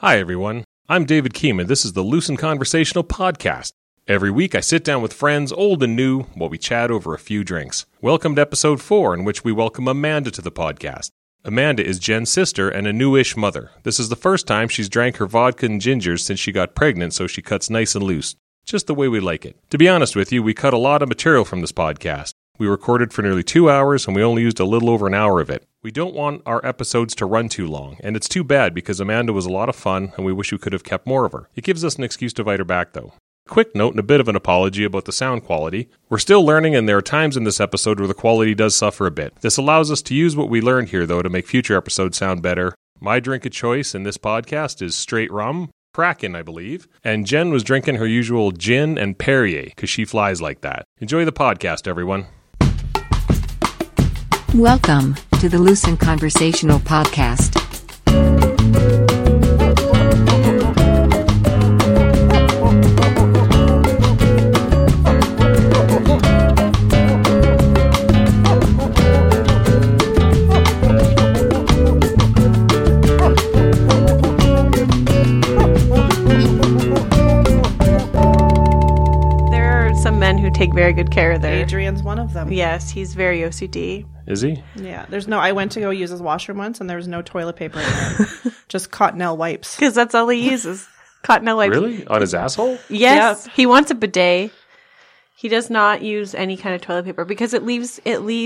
Hi, everyone. I'm David Keeman. This is the Lucent Conversational Podcast. Every week, I sit down with friends, old and new, while we chat over a few drinks. Welcome to episode 4, in which we welcome Amanda to the podcast. Amanda is Jen's sister and a newish mother. This is the first time she's drank her vodka and gingers since she got pregnant, so she cuts nice and loose. Just the way we like it. To be honest with you, we cut a lot of material from this podcast. We recorded for nearly 2 hours, and we only used a little over an hour of it. We don't want our episodes to run too long, and it's too bad because Amanda was a lot of fun, and we wish we could have kept more of her. It gives us an excuse to invite her back, though. Quick note and a bit of an apology about the sound quality. We're still learning, and there are times in this episode where the quality does suffer a bit. This allows us to use what we learned here, though, to make future episodes sound better. My drink of choice in this podcast is straight rum. Kraken, I believe. And Jen was drinking her usual gin and Perrier, because she flies like that. Enjoy the podcast, everyone. Welcome to the Lucent Conversational Podcast. Take very good care of their... Adrian's one of them. Yes, he's very OCD. Is he? Yeah, I went to go use his washroom once and there was no toilet paper in there. Just Cottonelle wipes. Because that's all he uses. Cottonelle wipes. Really? On his asshole? Yes. Yep. He wants a bidet. He does not use any kind of toilet paper because it leaves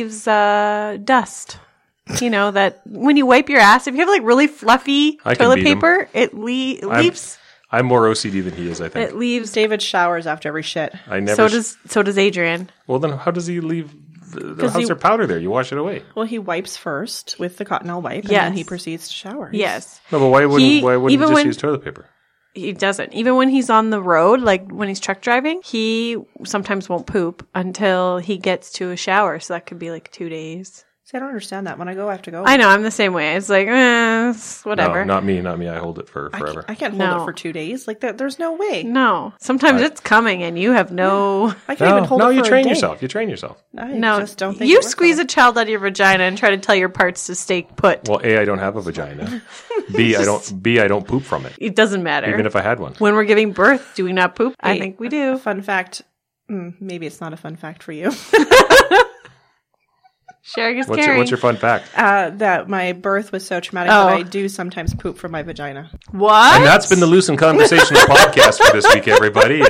dust. You know, that when you wipe your ass, if you have like really fluffy toilet paper, it leaves... I'm more OCD than he is, I think. It leaves... David showers after every shit. I never. So does Adrian. Well, then how does he leave? How's there powder there? You wash it away. Well, he wipes first with the Cottonelle wipe, and Yes. then he proceeds to shower. Yes. No, but why wouldn't he just use toilet paper? He doesn't. Even when he's on the road, like when he's truck driving, he sometimes won't poop until he gets to a shower. So that could be like 2 days. See, I don't understand that. When I go, I have to go. I know. I'm the same way. It's like, it's whatever. No, not me. I hold it for forever. I can't hold it for 2 days. Like that. There's no way. No. Sometimes it's coming and you have no... I can't even hold it for you a train day. yourself. You train yourself. I No. just don't think you it works squeeze that a child out of your vagina and try to tell your parts to stay put. Well, A, I don't have a vagina. B, I don't poop from it. It doesn't matter. Even if I had one. When we're giving birth, do we not poop? I think we do. Fun fact. Maybe it's not a fun fact for you. Sharing is What's caring. your fun fact? That my birth was so traumatic that I do sometimes poop from my vagina. What? And that's been the Lucent Conversational Podcast for this week, everybody.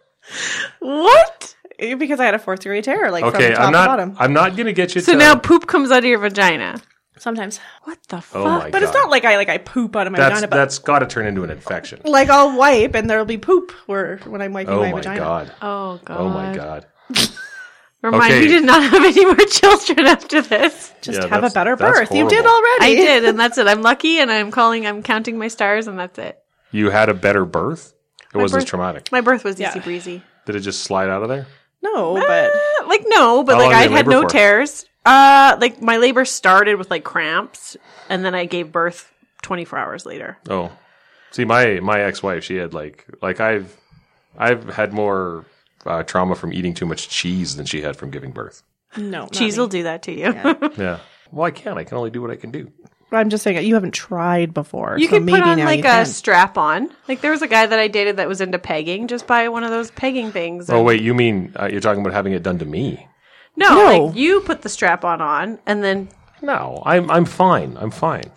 What? Because I had a 4th degree tear, like Okay, from top to bottom. I'm not going to get you So now poop comes out of your vagina. Sometimes. What the fuck? Oh my But it's not like I poop out of my vagina. But that's got to turn into an infection. like I'll wipe and there'll be poop when I'm wiping my vagina. God. Oh, God. Oh my God. Remind Okay. me to not have any more children after this. Just Yeah, have a better that's birth. You did horrible. already. I did, and that's it. I'm lucky, and I'm counting my stars, and that's it. You had a better birth? It wasn't as birth- traumatic. My birth was Yeah. easy breezy. Did it just slide out of there? No, but No, but How long like I did you had labor no for? tears. Like my labor started with like cramps, and then I gave birth 24 hours later. Oh. See, my ex-wife, she had like I've had more trauma from eating too much cheese than she had from giving birth. no. not Cheese me. will do that to you. Yeah. Well, I can't. I can only do what I can do. I'm just saying you haven't tried before. You so can maybe put on now like you a can. strap on. Like there was a guy that I dated that was into pegging. Just buy one of those pegging things. Oh, wait. You mean you're talking about having it done to me? No, No. like you put the strap on, and then No. I'm fine. I'm fine.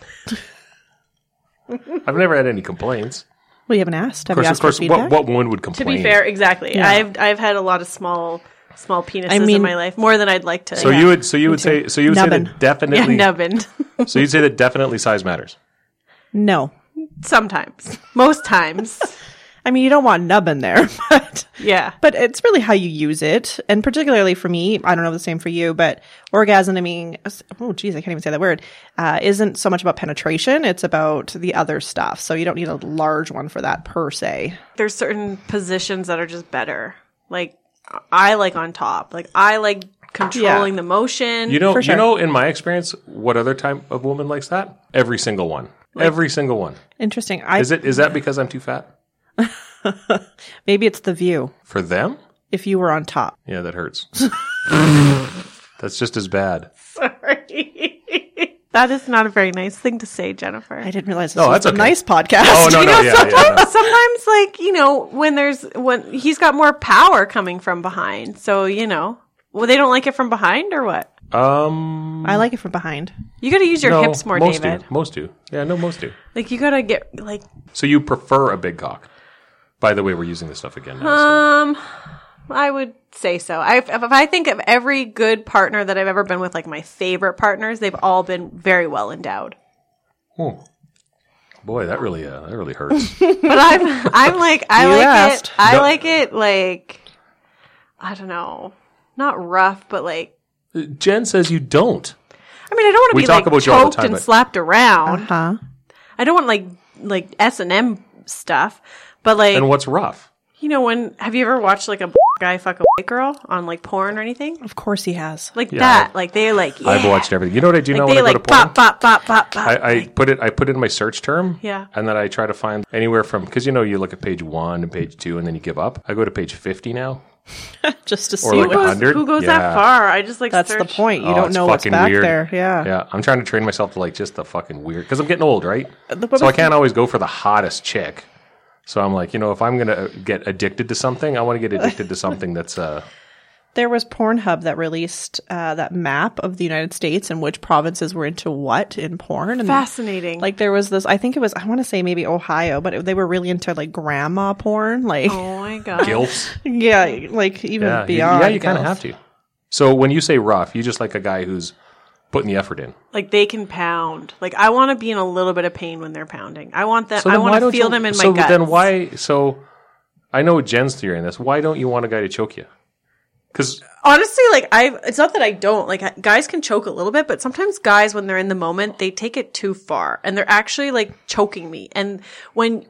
I've never had any complaints. Well, you haven't asked. Have Of you asked course, for feedback? what woman would to complain? be fair, exactly. Yeah. I've had a lot of small penises I mean- in my life, more than I'd like to. So you would say Nubbin. that definitely nubbin. So you'd say that definitely size matters. No. Sometimes, most times, I mean, you don't want nub in there, but yeah. it's really how you use it. And particularly for me, I don't know the same for you, but orgasming, oh geez, I can't even say that word, isn't so much about penetration. It's about the other stuff. So you don't need a large one for that per se. There's certain positions that are just better. Like I like on top. Like I like controlling the motion. You know, For sure. you know, in my experience, what other type of woman likes that? Every single one. Every single one. Interesting. Is that because I'm too fat? Maybe it's the view. For them? If you were on top. Yeah, that hurts. That's just as bad. Sorry. That is not a very nice thing to say, Jennifer. I didn't realize this No, was that's a okay. nice podcast. Oh, no, You no, know, yeah, sometimes, like, you know, when he's got more power coming from behind. So, you know, well, they don't like it from behind or what? I like it from behind. You got to use your no, hips more, most David. do. Most do. Yeah, no, most do. Like, you got to get, like, So you prefer a big cock? By the way, we're using this stuff again now. I would say so. If I think of every good partner that I've ever been with, like my favorite partners, they've all been very well endowed. Boy, that really hurts. But I'm like, I You like asked. it. I No. like it like, I don't know, not rough, but like, Jen says you don't. I mean, I don't want to We be talk like about you all the choked time, and but- slapped around. Huh? I don't want like S&M stuff, but like, And what's rough? you know, have you ever watched like a guy fuck a white girl on like porn or anything? Of course he has. Like Yeah, that. Like they're like, yeah. I've watched everything. You know what I do now Like when they I go like to porn? pop, pop, pop, pop, pop. I put it in my search term. Yeah. And then I try to find anywhere from, because you know you look at page 1 and page 2 and then you give up. I go to page 50 now. Just to Or see like what 100. Who goes Yeah. that far? I just like That's search. the point. You Oh, don't it's know what's fucking back weird. there. Yeah. Yeah, I'm trying to train myself to like just the fucking weird, because I'm getting old, right? But So I can't always go for the hottest chick. So I'm like, you know, if I'm going to get addicted to something, I want to get addicted to something that's, There was Pornhub that released that map of the United States and which provinces were into what in porn. And Fascinating. like there was this, I think it was, I want to say maybe Ohio, but they were really into like grandma porn. Like, oh my god. gilfs. yeah, like even Yeah, beyond. you kind of have to. So when you say rough, you just like a guy who's putting the effort in. Like they can pound. Like I want to be in a little bit of pain when they're pounding. I want them. So I then why want to don't feel you- them in my so guts. then why? So I know Jen's theory on this. Why don't you want a guy to choke you? Because Honestly, like it's not that I don't. Like guys can choke a little bit, but sometimes guys, when they're in the moment, they take it too far, and they're actually like choking me. And when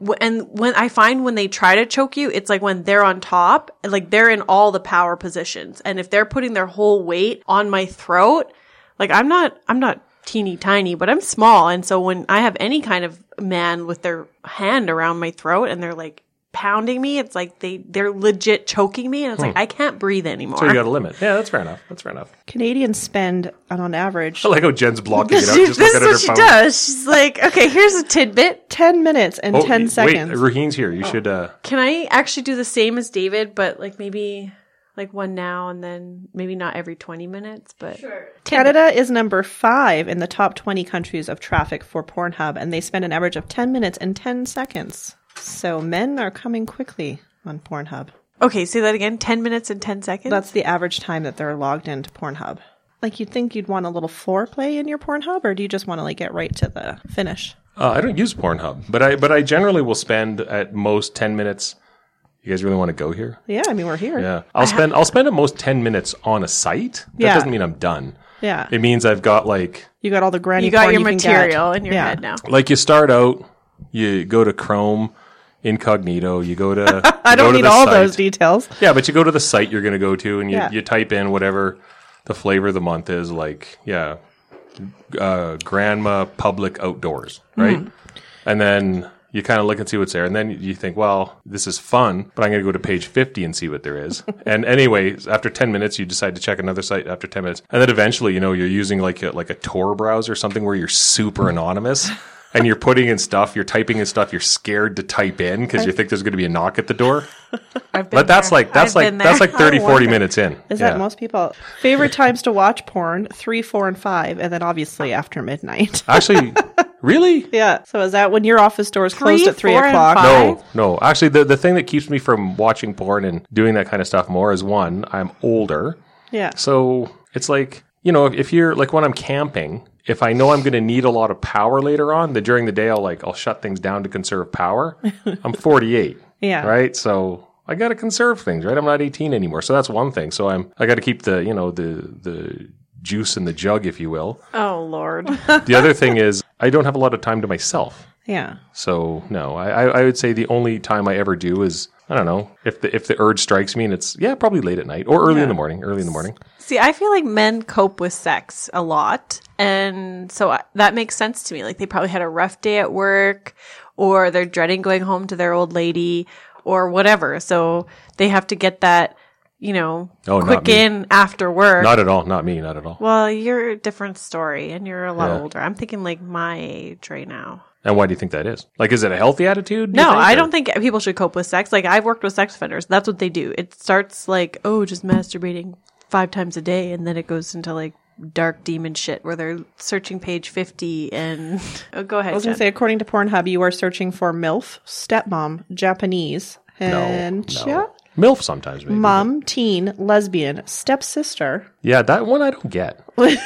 I find when they try to choke you, it's like when they're on top, like they're in all the power positions, and if they're putting their whole weight on my throat, like I'm not teeny tiny, but I'm small, and so when I have any kind of man with their hand around my throat and they're like pounding me, it's like they're legit choking me, and it's like I can't breathe anymore. so you got a limit. Yeah, that's fair enough. That's fair enough. Canadians spend on average I like how Jen's blocking it out. She- Just this looking is at what her she phone. does. She's like, okay, here's a tidbit. 10 minutes and 10 seconds. Wait, Raheen's here. You should. Can I actually do the same as David, but like maybe like one now and then maybe not every 20 minutes, but sure. Canada is number 5 in the top 20 countries of traffic for Pornhub, and they spend an average of 10 minutes and 10 seconds. So men are coming quickly on Pornhub. Okay, say that again. 10 minutes and 10 seconds. That's the average time that they're logged into Pornhub. Like, you'd think you'd want a little foreplay in your Pornhub, or do you just want to like get right to the finish? I don't use Pornhub, but I generally will spend at most 10 minutes. You guys really want to go here? Yeah, I mean, we're here. Yeah, I'll spend at most 10 minutes on a site. That Yeah. doesn't mean I'm done. Yeah. It means I've got like You got all the granny you got porn your you can get. material in your Yeah. head now. you start out, you go to Chrome, incognito, you go to I don't need all those details. Yeah, but you go to the site you're going to go to and you, Yeah. you type in whatever the flavor of the month is, like, grandma public outdoors, right? And then you kind of look and see what's there. And then you think, well, this is fun, but I'm going to go to page 50 and see what there is. And anyway, after 10 minutes, you decide to check another site after 10 minutes. And then eventually, you're using like a Tor browser or something where you're super anonymous. And you're putting in stuff, you're typing in stuff you're scared to type in because you think there's going to be a knock at the door. But that's like 30, 40 minutes in. Is that most people? Favorite times to watch porn, 3, 4, and 5, and then obviously after midnight. Actually, really? Yeah. So is that when your office doors closed 3, at 3 4, and o'clock? 5? No. Actually, the thing that keeps me from watching porn and doing that kind of stuff more is, one, I'm older. Yeah. So it's like, if you're like when I'm camping, if I know I'm going to need a lot of power later on, then during the day I'll shut things down to conserve power. I'm 48. Yeah. Right? So I got to conserve things, right? I'm not 18 anymore. So that's one thing. So I got to keep the, the juice in the jug, if you will. Oh, Lord. The other thing is I don't have a lot of time to myself. Yeah. So no, I would say the only time I ever do is, I don't know, if the urge strikes me and it's, probably late at night or early in the morning. See, I feel like men cope with sex a lot. And so that makes sense to me. Like they probably had a rough day at work or they're dreading going home to their old lady or whatever. So they have to get that, quick me. in after work. Not at all. Not me. Not at all. Well, you're a different story and you're a lot Yeah. older. I'm thinking like my age right now. And why do you think that is? Like, is it a healthy attitude? No, I don't think people should cope with sex. Like, I've worked with sex offenders. That's what they do. It starts like, just masturbating 5 times a day. And then it goes into like dark demon shit where they're searching page 50 and go ahead. I was going to say, according to Pornhub, you are searching for MILF, stepmom, Japanese, and No. MILF sometimes, maybe. mom, teen, lesbian, stepsister. Yeah, that one I don't get.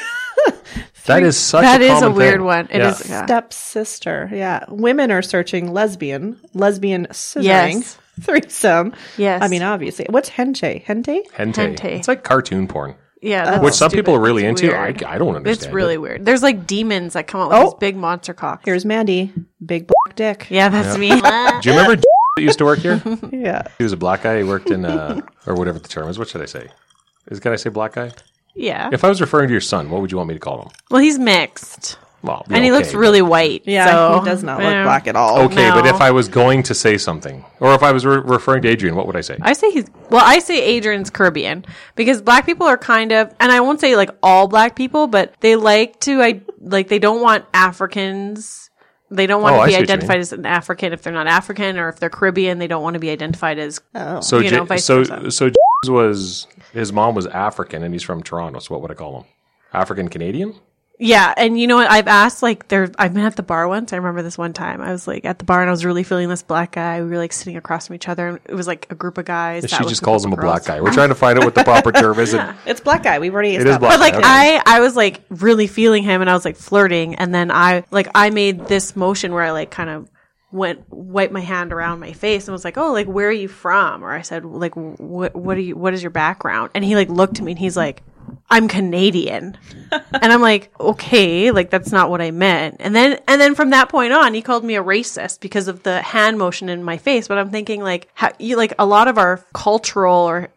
That is such That a is common a weird thing. one. It Yeah. is. Yeah. Stepsister. Yeah. Women are searching lesbian scissoring, Yes. threesome. Yes. I mean, obviously. What's hentai? Hentai? Hentai. Hentai. It's like cartoon porn. Yeah. That's Which some stupid. people are really It's into. weird. I don't understand. It's really it. weird. There's like demons that come out with Oh. these big monster cocks. Here's Mandy. Big black dick. Yeah, that's me. Do you remember that used to work here? Yeah. He was a black guy. He worked in, or whatever the term is. What should I say? Can I say black guy? Yeah. If I was referring to your son, what would you want me to call him? Well, he's mixed. Well, And he looks really white. Yeah, so, he does not yeah. look black at all. Okay, but No. if I was going to say something, or if I was referring to Adrian, what would I say? I say Adrian's Caribbean because black people are kind of, and I won't say like all black people, but they like to, they don't want Africans. They don't want Oh, I to be see what you identified mean. as an African if they're not African, or if they're Caribbean, they don't want to be identified as. So, vice versa. was his mom was African, and he's from Toronto. So, what would I call him? African Canadian? Yeah, and you know what? I've asked I've been at the bar once. I remember this one time. I was like at the bar and I was really feeling this black guy. We were like sitting across from each other. And it was like a group of guys. She sat with just a calls him group a of black girls. guy. We're trying to find out what the proper term is. It's black guy. We've already It is established. black But like Okay. I was like really feeling him and I was like flirting, and then I made this motion where I like kind of wiped my hand around my face and was like, oh, like where are you from? Or I said like what is your background? And he like looked at me and he's like, I'm Canadian. And I'm like, okay, like that's not what I meant. And then from that point on, he called me a racist because of the hand motion in my face. But I'm thinking like, a lot of our cultural or,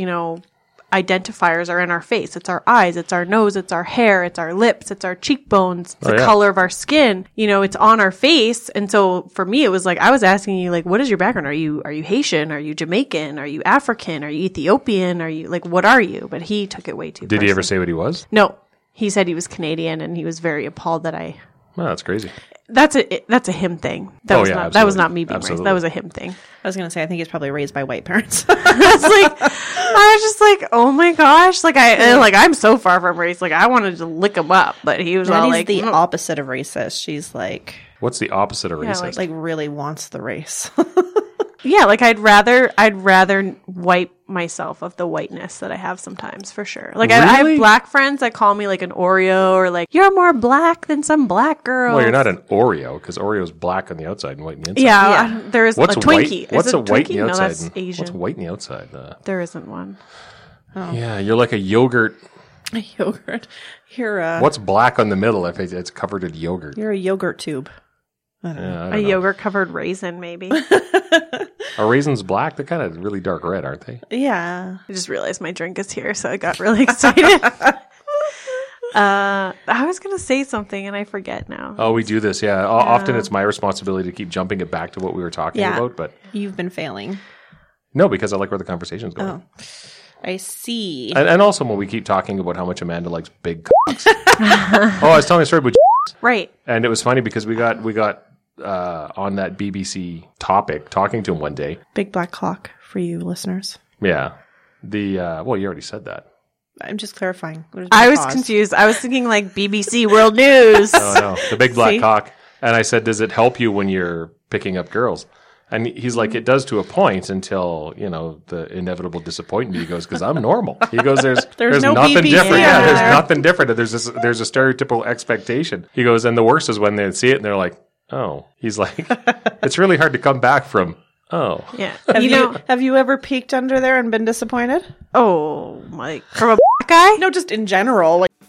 identifiers are in our face. It's our eyes, it's our nose, it's our hair, it's our lips, it's our cheekbones, it's the color of our skin. It's on our face. And so for me, it was like, I was asking you, like, what is your background? Are you Haitian? Are you Jamaican? Are you African? Are you Ethiopian? Are you like, what are you? But he took it way too Did he ever personally. say what he was? No. He said he was Canadian and he was very appalled that I. Oh, that's crazy. That's a him thing. That Oh, was yeah, not absolutely. me being Absolutely. racist. That was a him thing. I was going to say, I think he's probably raised by white parents. I was just like, oh my gosh, I'm so far from race. Like I wanted to lick him up, but he was all Maddie's like, the "Mm." opposite of racist. She's like What's the opposite of Yeah, racist? like really wants the race. Yeah, like I'd rather wipe myself of the whiteness that I have sometimes, for sure. Like I Really? have black friends that call me like an Oreo or like, you're more black than some black girl. Well, you're not an Oreo because Oreo's black on the outside and white on the inside. Yeah, there is What's a Twinkie. white? What's is a it white on Twinkie? the outside? No, that's and Asian. What's white on the outside? There isn't one. Yeah, you're like a yogurt. Yogurt. You're What's black on the middle if it's covered in yogurt? you're a yogurt tube. Yeah, I A don't know. yogurt covered raisin, maybe. Are raisins black? They're kind of really dark red, aren't they? Yeah. I just realized my drink is here, so I got really excited. I was going to say something and I forget now. Oh, we do this, yeah. Often it's my responsibility to keep jumping it back to what we were talking Yeah. about, but You've been failing. no, because I like where the conversation's going. Oh. I see. And also when we keep talking about how much Amanda likes big cocks. I was telling a story about Right. and it was funny because we got on that BBC topic talking to him one day. Big black clock for you listeners. Yeah. Well, you already said that. I'm just clarifying. There's I no was pause. confused. I was thinking like BBC World News. Oh, no. The big black See? cock. And I said, does it help you when you're picking up girls? And he's like, it does to a point until, the inevitable disappointment. He goes, because I'm normal. He goes, there's no nothing BBC different. Yeah, out there's there. nothing different. There's a stereotypical expectation. He goes, and the worst is when they see it and they're like, oh. He's like, it's really hard to come back from, oh. Yeah. Have you ever peeked under there and been disappointed? Oh my, from a black guy? No, just in general. Like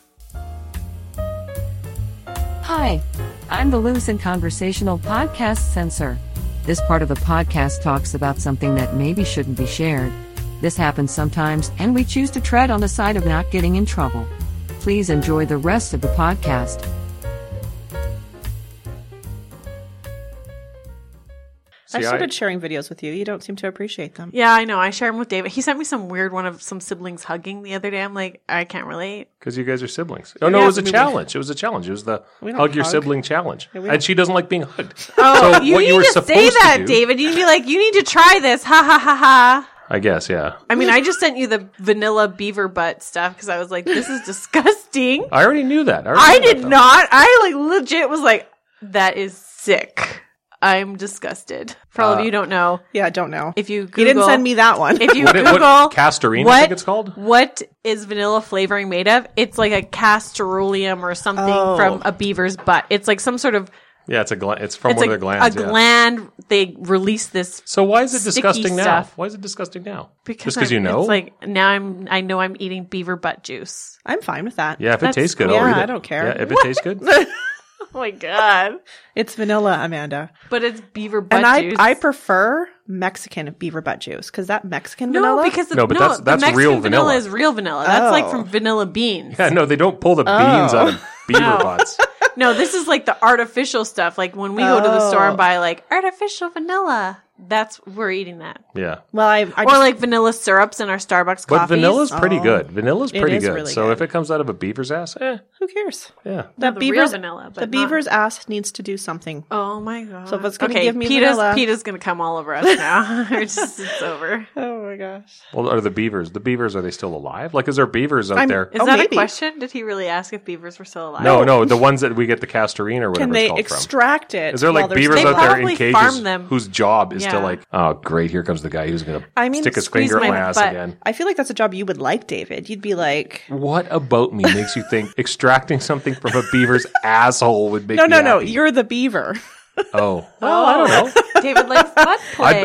Hi, I'm the Loose and Conversational Podcast Censor. This part of the podcast talks about something that maybe shouldn't be shared. This happens sometimes, and we choose to tread on the side of not getting in trouble. Please enjoy the rest of the podcast. I started sharing videos with you. You don't seem to appreciate them. Yeah, I know. I share them with David. He sent me some weird one of some siblings hugging the other day. I'm like, I can't relate. Because you guys are siblings. Oh, no, it was a challenge. It was a challenge. It was the hug your sibling challenge. And she doesn't like being hugged. Oh, so you what need you were to supposed say that, to do, David. You'd be like, you need to try this. Ha ha ha ha. I guess, yeah. I mean, I just sent you the vanilla beaver butt stuff because I was like, this is disgusting. I already knew that. I did not. I like legit was like, that is sick. I'm disgusted. For all of you who don't know. Yeah, I don't know. If you Google, he didn't send me that one. If you What Google Castorine, I think it's called? What is vanilla flavoring made of? It's like a castoreum or something from a beaver's butt. It's like some sort of Yeah, it's from one of their glands. A gland. They release this. So why is it disgusting now? Stuff. Why is it disgusting now? Because you know? It's like now I know I'm eating beaver butt juice. I'm fine with that. Yeah, if it tastes good, I'll yeah, eat it. I don't care. Yeah, if it tastes good. Oh my god! It's vanilla, Amanda. But it's beaver butt And juice. I prefer Mexican beaver butt juice because that Mexican vanilla. Because No, but that's the Mexican real vanilla. is real vanilla. That's like from vanilla beans. Yeah, no, they don't pull the beans out of beaver butts. No, this is like the artificial stuff. Like when we go to the store and buy like artificial vanilla, we're eating that. Yeah. Well, I Or just, like vanilla syrups in our Starbucks But coffees. vanilla's pretty good. Vanilla's pretty is good. really So good. if it comes out of a beaver's ass, who cares? yeah. The the real vanilla, but the beaver's ass needs to do something. Oh my god! So if it's gonna give me vanilla- PETA's gonna come all over us now. It's over. Oh my gosh! Well, are the beavers? Are they still alive? Like, is there beavers out there? Is that maybe. a question? Did he really ask if beavers were still alive? No, the ones that we get the Castorine or whatever Can it's they called from. extract it? Is there while like they're beavers still out there probably in cages farm them. whose job is to Yeah. like, oh great, here comes the guy who's going I to mean, stick his squeeze finger in my my ass butt. again. I feel like that's a job you would like, David. You'd be like, What about me makes you think extracting something from a beaver's asshole would make no, me no, no, happy? you're the beaver. Oh, well, I don't know. David likes butt play.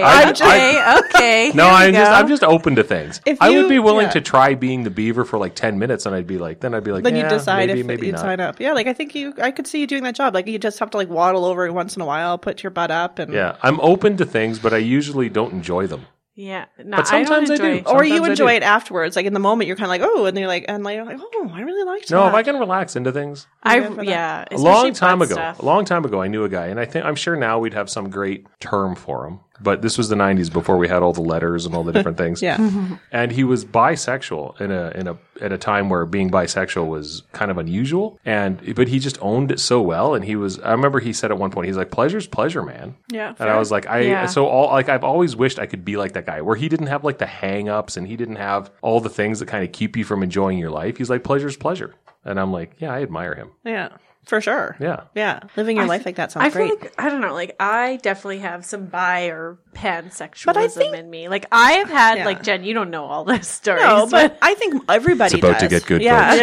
I- okay. No, here we go. I'm just open to things. If I would you- be willing yeah. to try being the beaver for like 10 minutes, and I'd be like, Then yeah, you decide maybe if you'd not. sign up. Yeah, like I think I could see you doing that job. Like you just have to like waddle over once in a while, put your butt up, and Yeah, I'm open to things, but I usually don't enjoy them. Yeah. No, But sometimes I I don't do. enjoy or you Sometimes I enjoy do. it afterwards. Like in the moment, you're kind of like, oh, and you're like, oh, I really liked No, that. if I can relax into things. Yeah. A long especially time butt ago, stuff. a long time ago, I knew a guy, and I'm sure now we'd have some great term for him. But this was the 90s before we had all the letters and all the different things. Yeah. And he was bisexual at a time where being bisexual was kind of unusual. But he just owned it so well. And I remember he said at one point, he's like, pleasure's pleasure, man. Yeah. And I was like, Yeah. I've always wished I could be like that guy where he didn't have like the hang ups and he didn't have all the things that kind of keep you from enjoying your life. He's like, pleasure's pleasure. And I'm like, yeah, I admire him. Yeah. For sure. Yeah. Yeah. Living your life like that sounds I feel great. like, I don't know, like I definitely have some bi or pansexualism But I think- in me. Like I have had, Yeah. like Jen, you don't know all this stories. No, but I think everybody It's about to does. get good, Yeah.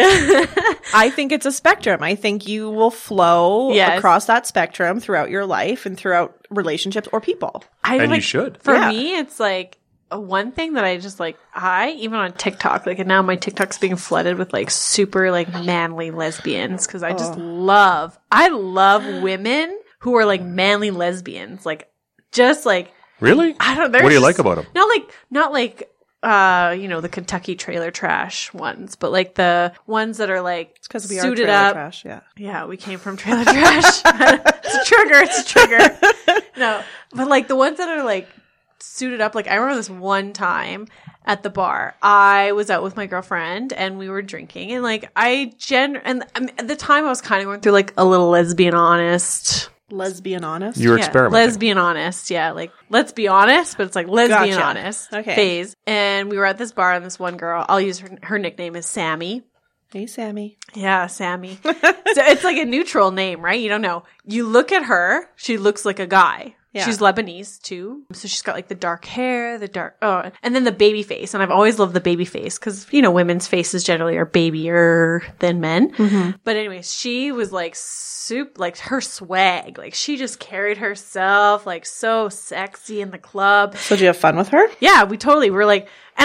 I think it's a spectrum. I think you will flow Yes. across that spectrum throughout your life and throughout relationships or people. And you should. For Yeah. me, it's like one thing that I just like, even on TikTok, like, and now my TikTok's being flooded with like super like manly lesbians because I just I love women who are like manly lesbians, like just like Really? I don't. What do you like about them? Not like the Kentucky trailer trash ones, but like the ones that are like Because we are suited trailer up. trash. Yeah. Yeah, we came from trailer trash. It's a trigger. No, but like the ones that are like suited up. Like I remember this one time at the bar, I was out with my girlfriend and we were drinking, and like at the time I was kind of going through like a little lesbian honest. Lesbian honest. You were Yeah, experimenting. lesbian honest. Yeah, like let's be honest, but it's like lesbian Gotcha. honest Okay. phase. And we were at this bar, and this one girl, I'll use her nickname is Sammy. Hey, Sammy. Yeah, Sammy. So it's like a neutral name, right? You don't know. You look at her, she looks like a guy. Yeah. She's Lebanese too. So she's got like the dark hair, and then the baby face. And I've always loved the baby face because, women's faces generally are babier than men. Mm-hmm. But anyways, she was like like her swag. Like she just carried herself like so sexy in the club. So did you have fun with her? Yeah, we totally were like, and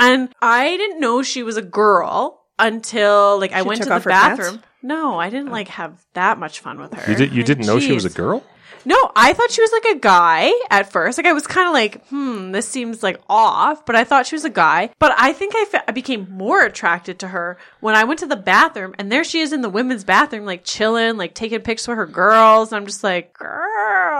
I didn't know she was a girl until like I She went took to the off her pants? bathroom. No, I didn't like have that much fun with her. You didn't know she was a Jeez. girl? No, I thought she was like a guy at first. Like I was kind of like, this seems like off, but I thought she was a guy. But I think I became more attracted to her when I went to the bathroom, and there she is in the women's bathroom, like chilling, like taking pics with her girls. And I'm just like, girl,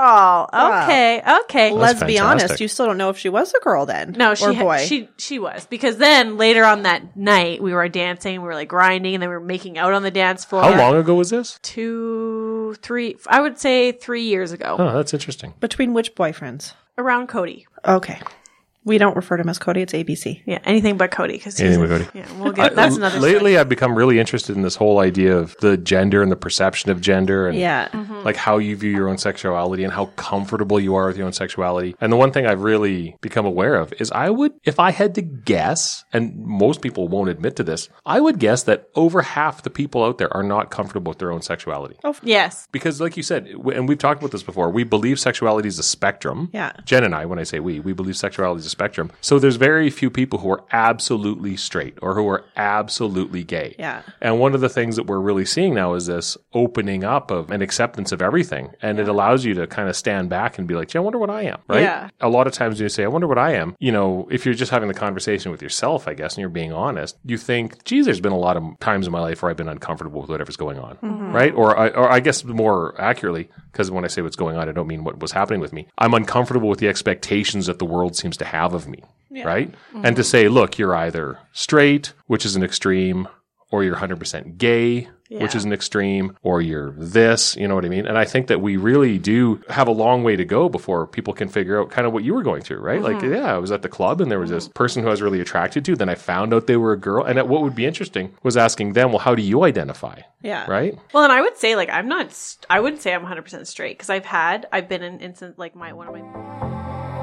girl. Okay. Let's be fantastic. honest. You still don't know if she was a girl then. No, or boy. she was, because then later on that night we were dancing, we were like grinding, and then we were making out on the dance floor. How long ago was this? 2, 3, I would say 3 years ago. Oh, that's interesting. Between which boyfriends? Around Cody. Okay. We don't refer to him as Cody. It's ABC. Yeah, anything but Cody. Anything but Cody. Yeah, we'll get that's another story. Lately, I've become really interested in this whole idea of the gender and the perception of gender, and Yeah. like how you view your own sexuality and how comfortable you are with your own sexuality. And the one thing I've really become aware of is if I had to guess, and most people won't admit to this, I would guess that over half the people out there are not comfortable with their own sexuality. Yes. Because like you said, and we've talked about this before, we believe sexuality is a spectrum. Yeah. Jen and I, when I say we believe sexuality is a spectrum. So there's very few people who are absolutely straight or who are absolutely gay. Yeah. And one of the things that we're really seeing now is this opening up of an acceptance of everything. And it allows you to kind of stand back and be like, gee, I wonder what I am, right? Yeah. A lot of times when you say, I wonder what I am, if you're just having the conversation with yourself, I guess, and you're being honest, you think, geez, there's been a lot of times in my life where I've been uncomfortable with whatever's going on, right? Or I guess more accurately, because when I say what's going on, I don't mean what was happening with me. I'm uncomfortable with the expectations that the world seems to have of me, right? And to say, look, you're either straight, which is an extreme, or you're 100% gay, which is an extreme, or you're this, you know what I mean? And I think that we really do have a long way to go before people can figure out kind of what you were going through, right? Like, I was at the club and there was this person who I was really attracted to. Then I found out they were a girl. And what would be interesting was asking them, well, how do you identify? Yeah. Right? Well, and I would say, like, I wouldn't say I'm 100% straight, because I've been in instance, like, one of my...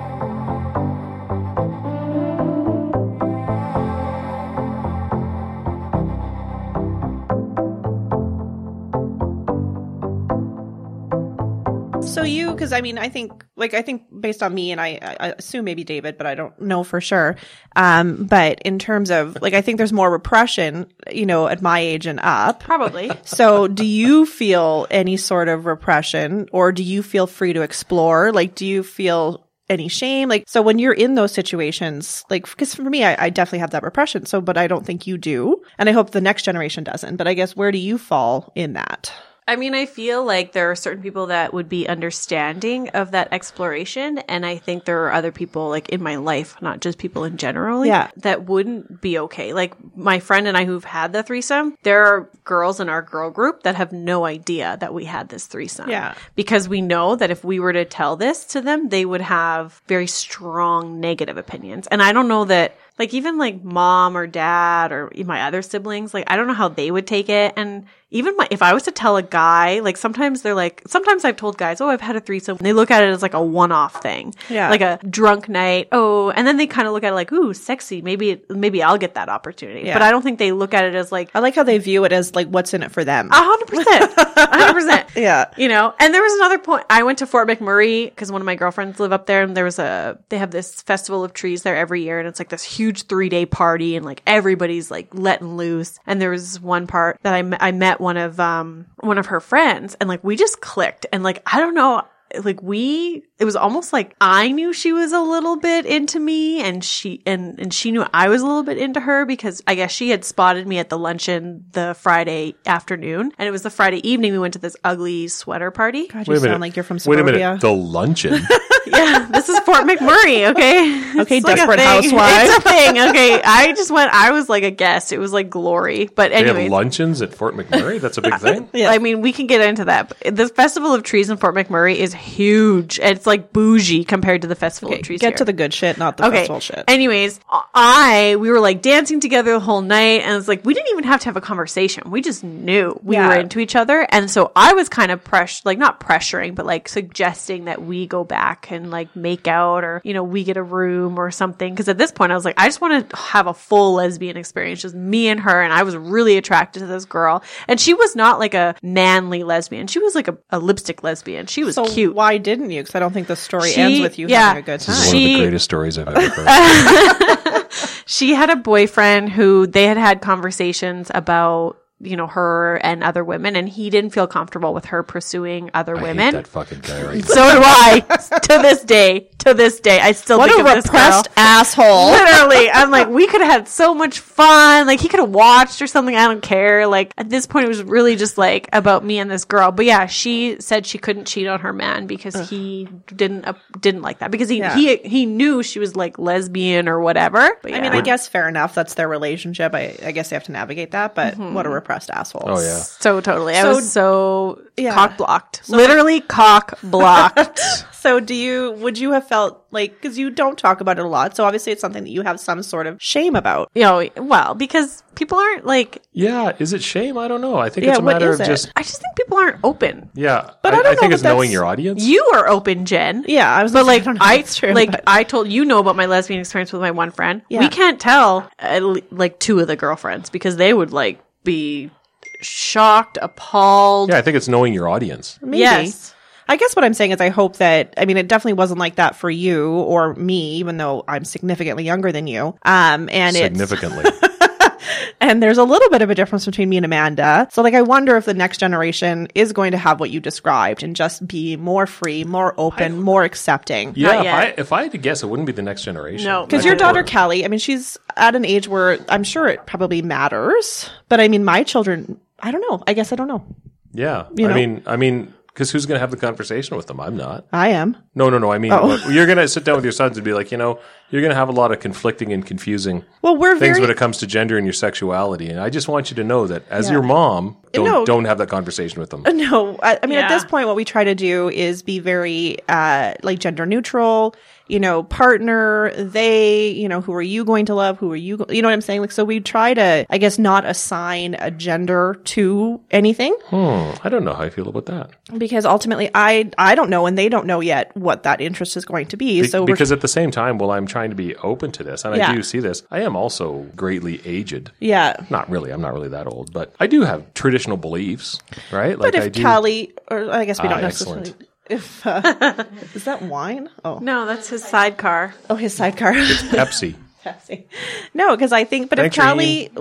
So because I think based on me, and I assume maybe David, but I don't know for sure. But in terms of, like, I think there's more repression, at my age and up. Probably. So do you feel any sort of repression, or do you feel free to explore? Like, do you feel any shame? Like, so when you're in those situations, like, because for me, I definitely have that repression. So, but I don't think you do. And I hope the next generation doesn't. But I guess, where do you fall in that? I mean, I feel like there are certain people that would be understanding of that exploration. And I think there are other people, like, in my life, not just people in general, that wouldn't be okay. Like, my friend and I who've had the threesome, there are girls in our girl group that have no idea that we had this threesome. Yeah. Because we know that if we were to tell this to them, they would have very strong negative opinions. And I don't know that, like, even like mom or dad or my other siblings, like, I don't know how they would take it. And even if I was to tell a guy, like, sometimes I've told guys, oh, I've had a threesome. And they look at it as like a one-off thing. Yeah. Like a drunk night. Oh, and then they kind of look at it like, ooh, sexy. Maybe I'll get that opportunity. Yeah. But I don't think they look at it as like, I like how they view it as like, what's in it for them. 100%. 100%. Yeah. And there was another point. I went to Fort McMurray because one of my girlfriends live up there, and they have this festival of trees there every year. And it's like this huge 3-day party, and like everybody's like letting loose. And there was one part that I met one of her friends, and like we just clicked, and like I don't know, like it was almost like I knew she was a little bit into me, and she knew I was a little bit into her, because I guess she had spotted me at the luncheon the Friday afternoon, and it was the Friday evening we went to this ugly sweater party. God, you sound like you're from suburbia. Wait a minute, the luncheon? Yeah, this is Fort McMurray, okay? Okay, it's like Desperate Housewives. It's a thing, okay? I was like a guest. It was like glory. But anyways. They have luncheons at Fort McMurray? That's a big thing? Yeah. I mean, we can get into that. But the Festival of Trees in Fort McMurray is huge. It's like bougie compared to the Festival of Trees Get here. to the good shit, not the festival shit. Anyways, we were like dancing together the whole night, and it's like we didn't even have to have a conversation. We just knew we were into each other. And so I was kind of not pressuring, but like suggesting that we go back and like make out, or, we get a room or something. Because at this point I was like, I just want to have a full lesbian experience, just me and her. And I was really attracted to this girl. And she was not like a manly lesbian. She was like a lipstick lesbian. She was cute. Why didn't you? Because I don't think the story ends with you having a good time. This is one of the greatest stories I've ever heard. She had a boyfriend who they had conversations about her and other women, and he didn't feel comfortable with her pursuing other I women. hate that fucking guy right So do I. To this day, I still What think a of this repressed girl. asshole. Literally, I'm like, we could have had so much fun. Like, he could have watched or something. I don't care. Like, at this point, it was really just like about me and this girl. But yeah, she said she couldn't cheat on her man because he didn't like that, because he knew she was like lesbian or whatever. But yeah. I mean, I guess fair enough. That's their relationship. I guess they have to navigate that, but what a repressed asshole. Oh, yeah. so totally. I So- was so Yeah. cock blocked. Literally cock blocked. So would you have felt like, because you don't talk about it a lot, so obviously it's something that you have some sort of shame about. Well, because people aren't like, Yeah, is it shame? I don't know. I think Yeah, it's a what matter is of it? just, I just think people aren't open. yeah. But I don't know think that it's knowing that's- your audience. You are open, Jen. Yeah, I was But like I don't know if that's true, but- I told about my lesbian experience with my one friend. Yeah. We can't tell like two of the girlfriends because they would like be shocked, appalled. Yeah, I think it's knowing your audience. maybe. Yes. I guess what I'm saying is I hope that, I mean, it definitely wasn't like that for you or me, even though I'm significantly younger than you. And Significantly. and there's a little bit of a difference between me and Amanda. So like, I wonder if the next generation is going to have what you described and just be more free, more open, more accepting. Yeah, yet. if I had to guess, it wouldn't be the next generation. No. Because For your daughter, Sure. Callie, I mean, she's at an age where I'm sure it probably matters. But I mean, my children, I don't know. I guess I don't know. Yeah. You know? I mean, because who's going to have the conversation with them? I'm not. I am. No. I mean, Oh. look, you're going to sit down with your sons and be like, you're going to have a lot of conflicting and confusing Well, we're things very. when it comes to gender and your sexuality. And I just want you to know that as Yeah. your mom, No. don't have that conversation with them. No, I mean, at Yeah. this point, what we try to do is be very, like gender neutral, partner, they, who are you going to love? Who are you, you know what I'm saying? Like, so we try to, I guess, not assign a gender to anything I don't know how I feel about that. because ultimately I don't know and they don't know yet what that interest is going to be. So we're, Because at the same time, while I'm trying to be open to this, and Yeah. I do see this, I am also greatly aged. yeah. Not really. I'm not really that old, but I do have traditional beliefs, right? But I if do. Callie, or I guess we don't Excellent. necessarily, if, is that wine? No, that's his sidecar. Oh, his sidecar. Pepsi. Pepsi. No, because I think, but Thanks, if Callie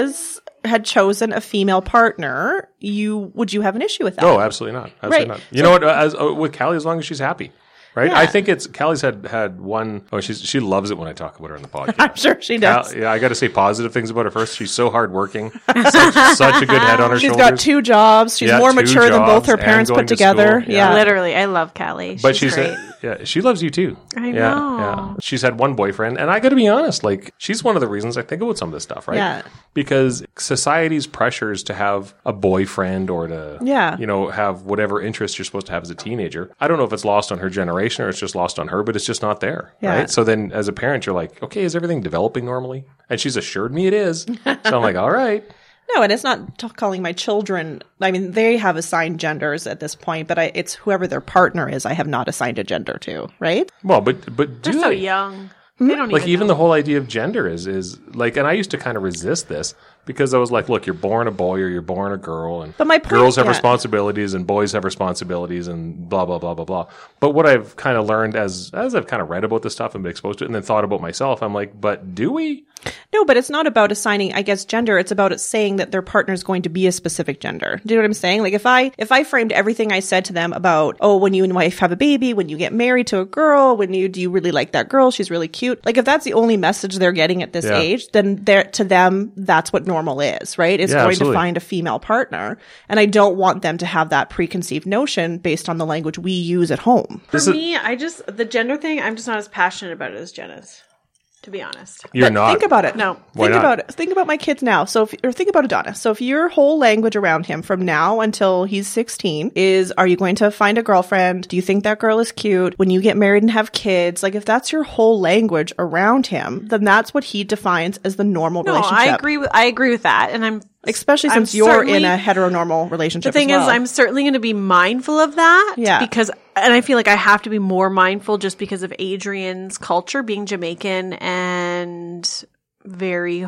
had chosen a female partner, would you have an issue with that? No, absolutely not. Absolutely Right. not. You know what? With Callie, as long as she's happy, right? Yeah. I think Callie's had one. Oh, she loves it when I talk about her on the podcast. I'm sure she does. Yeah, I got to say positive things about her first. She's so hardworking, such a good head on her She's shoulders. got 2 jobs. She's Yeah, more 2 mature than both jobs her and parents going put to together. school. Yeah. Literally, I love Callie. But she's great. she loves you too. I Yeah, know. yeah. She's had one boyfriend, and I got to be honest, like she's one of the reasons I think about some of this stuff, right? Yeah. Because society's pressures to have a boyfriend or to, Yeah. have whatever interests you're supposed to have as a teenager. I don't know if it's lost on her generation or it's just lost on her, but it's just not there, Yeah. right? So then, as a parent, you're like, okay, is everything developing normally? And she's assured me it is. So I'm like, all right. No, and it's not calling my children. I mean, they have assigned genders at this point, but it's whoever their partner is. I have not assigned a gender to, right? Well, but do They're so they? young. Hmm? They don't Like even know. the whole idea of gender is like, and I used to kind of resist this because I was like, look, you're born a boy or you're born a girl, and But my point- girls have yeah. responsibilities and boys have responsibilities and blah blah blah blah blah. But what I've kind of learned as I've kind of read about this stuff and been exposed to it, and then thought about myself, I'm like, but do we? No, but it's not about assigning, I guess, gender. It's about it saying that their partner is going to be a specific gender. Do you know what I'm saying? Like if I framed everything I said to them about, oh, when you and wife have a baby, when you get married to a girl, do you really like that girl? She's really cute. Like if that's the only message they're getting at this Yeah. age, then to them, that's what normal is, right? It's Yeah, going absolutely. to find a female partner. And I don't want them to have that preconceived notion based on the language we use at home. For This is- me, the gender thing, I'm just not as passionate about it as Jen is, to be honest. You're But not. Think about it. No. Why Think not? about it. Think about my kids now. Or think about Adonis. So if your whole language around him from now until he's 16 is, are you going to find a girlfriend? Do you think that girl is cute? When you get married and have kids, like if that's your whole language around him, then that's what he defines as the normal No, relationship. I agree with that, and I'm Especially I'm since you're in certainly- a heteronormal relationship. The thing as well. is, I'm certainly going to be mindful of that. Yeah. And I feel like I have to be more mindful just because of Adrian's culture, being Jamaican and very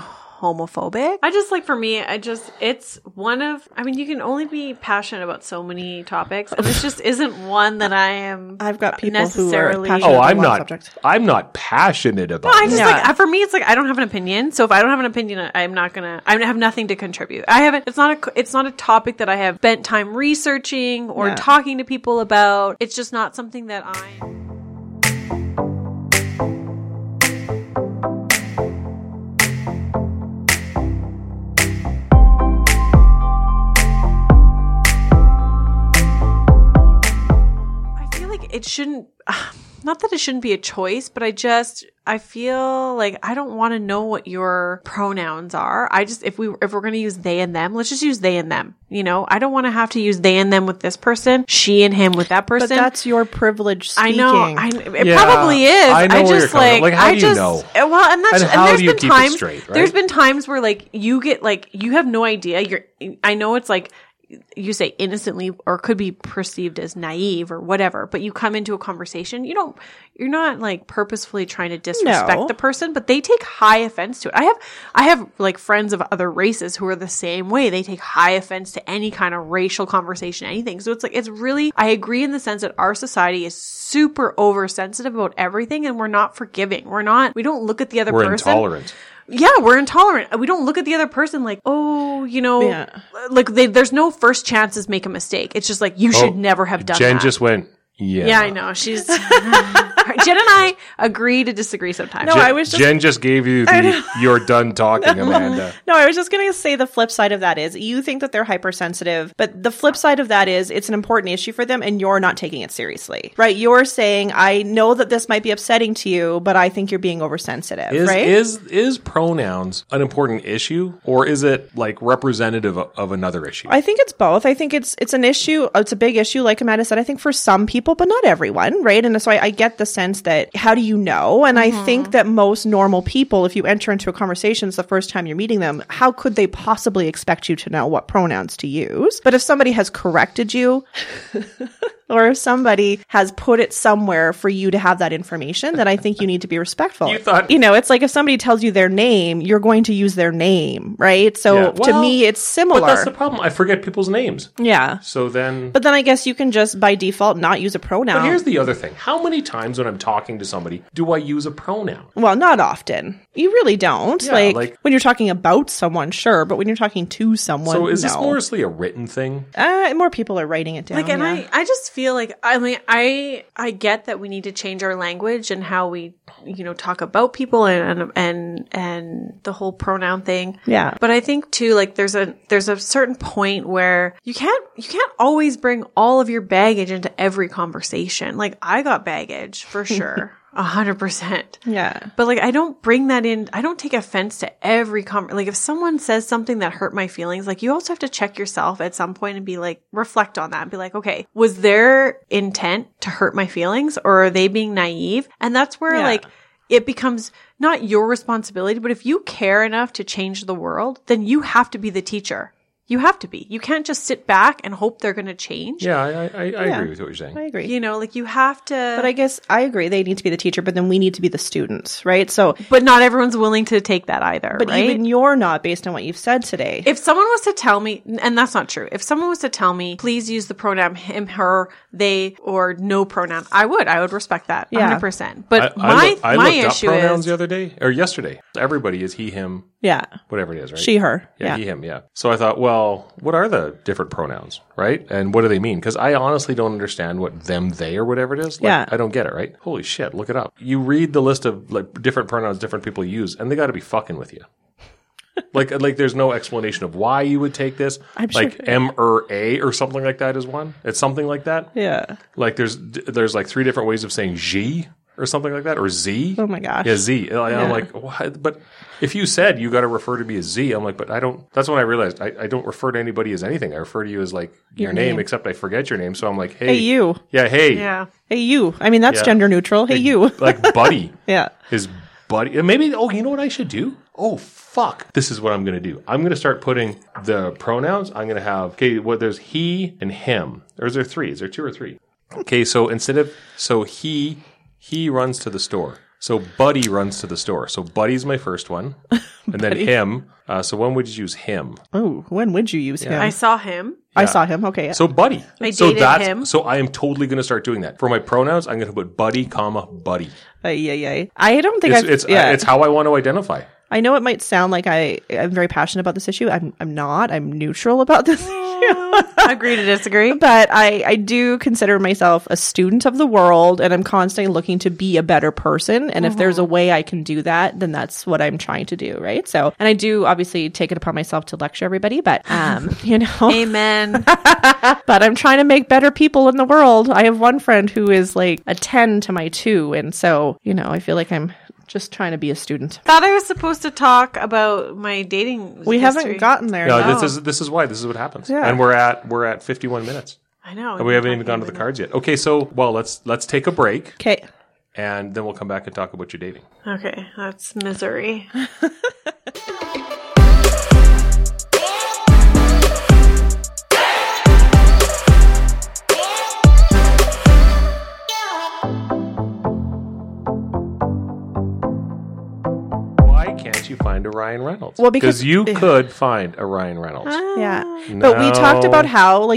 homophobic. I just like, for me, it's one of, I mean, you can only be passionate about so many topics, and this just isn't one that I've got people necessarily. who are passionate I'm about not. subject. I'm not passionate about I it. just like, for me, it's like, I don't have an opinion. So if I don't have an opinion, I have nothing to contribute. It's not a topic that I have spent time researching or talking to people about. It's just not something that I feel like it shouldn't, not that it shouldn't be a choice, but I feel like I don't want to know what your pronouns are. If we're going to use they and them, let's just use they and them. You know, I don't want to have to use they and them with this person, she and him with that person. But that's your privilege speaking. I know. It probably is. I know where you're coming from. Like, how do you know? Well, and that's, And how there's do you been keep it times, straight, right? There's been times where like you get like, you have no idea. I know it's like, you say innocently or could be perceived as naive or whatever, but you come into a conversation, you're not like purposefully trying to disrespect the person, but they take high offense to it. I have like friends of other races who are the same way. They take high offense to any kind of racial conversation, anything. So it's like, it's really, I agree in the sense that our society is super oversensitive about everything, and we're not forgiving. We don't look at the other person. We're intolerant. Yeah, we're intolerant. We don't look at the other person like, like there's no first chances make a mistake. It's just like, you should never have done that. Jen just went, yeah. Yeah, I know. She's Jen and I agree to disagree sometimes. Jen just gave you you're done talking, Amanda. No, I was just going to say the flip side of that is you think that they're hypersensitive, but the flip side of that is it's an important issue for them and you're not taking it seriously, right? You're saying, I know that this might be upsetting to you, but I think you're being oversensitive, right? Is pronouns an important issue, or is it like representative of another issue? I think it's both. I think it's an issue. It's a big issue, like Amanda said, I think for some people, but not everyone, right? And so I get the sense that how do you know? And I think that most normal people, if you enter into a conversation, it's the first time you're meeting them, how could they possibly expect you to know what pronouns to use? But if somebody has corrected you or if somebody has put it somewhere for you to have that information, then I think you need to be respectful. It's like if somebody tells you their name, you're going to use their name, right? So to me, it's similar. But that's the problem. I forget people's names. Yeah. But then I guess you can just by default not use a pronoun. But here's the other thing. How many times when I'm talking to somebody do I use a pronoun? Well, not often. You really don't. Yeah, like when you're talking about someone, sure, but when you're talking to someone, so is this mostly a written thing? More people are writing it down. Like, and I just feel like, I mean, I get that we need to change our language and how we, talk about people and the whole pronoun thing. Yeah. But I think too, like there's a certain point where you can't always bring all of your baggage into every conversation. Like I got baggage for sure. 100%. Yeah. But like, I don't bring that in. I don't take offense to every like if someone says something that hurt my feelings, like you also have to check yourself at some point and be like, reflect on that and be like, okay, was their intent to hurt my feelings or are they being naive? And that's where like it becomes not your responsibility, but if you care enough to change the world, then you have to be the teacher. You have to be. You can't just sit back and hope they're going to change. Yeah, I agree with what you're saying. I agree. Like you have to. But I guess I agree. They need to be the teacher, but then we need to be the students, right? So, but not everyone's willing to take that either. But right? even you're not, based on what you've said today. If someone was to tell me, and that's not true. If someone was to tell me, please use the pronoun him, her, they, or no pronoun, I would respect that 100%. But my issue is I looked up pronouns the other day or yesterday. Everybody is he, him. Yeah. Whatever it is, right? She, her. Yeah, he, him, yeah. So I thought, well, what are the different pronouns, right? And what do they mean? Because I honestly don't understand what them, they, or whatever it is. Like, I don't get it, right? Holy shit, look it up. You read the list of like different pronouns different people use, and they got to be fucking with you. like there's no explanation of why you would take this. I'm like sure. M or A or something like that is one. It's something like that. Yeah. Like there's like 3 different ways of saying G or something like that, or Z. Oh my gosh. Yeah, Z. I'm like, what? But if you said you got to refer to me as Z, I'm like, but I don't. That's when I realized I don't refer to anybody as anything. I refer to you as like your name, except I forget your name. So I'm like, hey, you. Yeah, hey. Yeah. Hey, you. I mean, that's gender neutral. Hey, you. Like buddy. Yeah. His buddy. Maybe. Oh, you know what I should do? Oh, fuck. This is what I'm going to do. I'm going to start putting the pronouns. I'm going to have there's he and him. Or is there 3? Is there 2 or 3? Okay, so he runs to the store. So Buddy runs to the store. So Buddy's my first one. And then him. So when would you use him? Oh, when would you use him? I saw him. I saw him. Okay. So Buddy. I so dated him. So I am totally going to start doing that. For my pronouns, I'm going to put Buddy, comma, Buddy. Yeah. I don't think It's how I want to identify. I know it might sound like I'm very passionate about this issue. I'm not. I'm neutral about this issue. Agree to disagree. But I do consider myself a student of the world, and I'm constantly looking to be a better person. And if there's a way I can do that, then that's what I'm trying to do, right? So, and I do obviously take it upon myself to lecture everybody, but you know, Amen. but I'm trying to make better people in the world. I have one friend who is like a 10 to my 2, and so, you know, I feel like I'm just trying to be a student. Thought I was supposed to talk about my dating We history. haven't gotten there. No, No. this is why. This is what happens. Yeah. And we're at 51 minutes. I know. And we haven't even gone to the cards yet. Okay, so let's take a break Okay. and then we'll come back and talk about your dating. Okay, that's misery. Why can't you find a Ryan Reynolds? Well, because- you could find a Ryan Reynolds. Yeah. But we talked No. about how,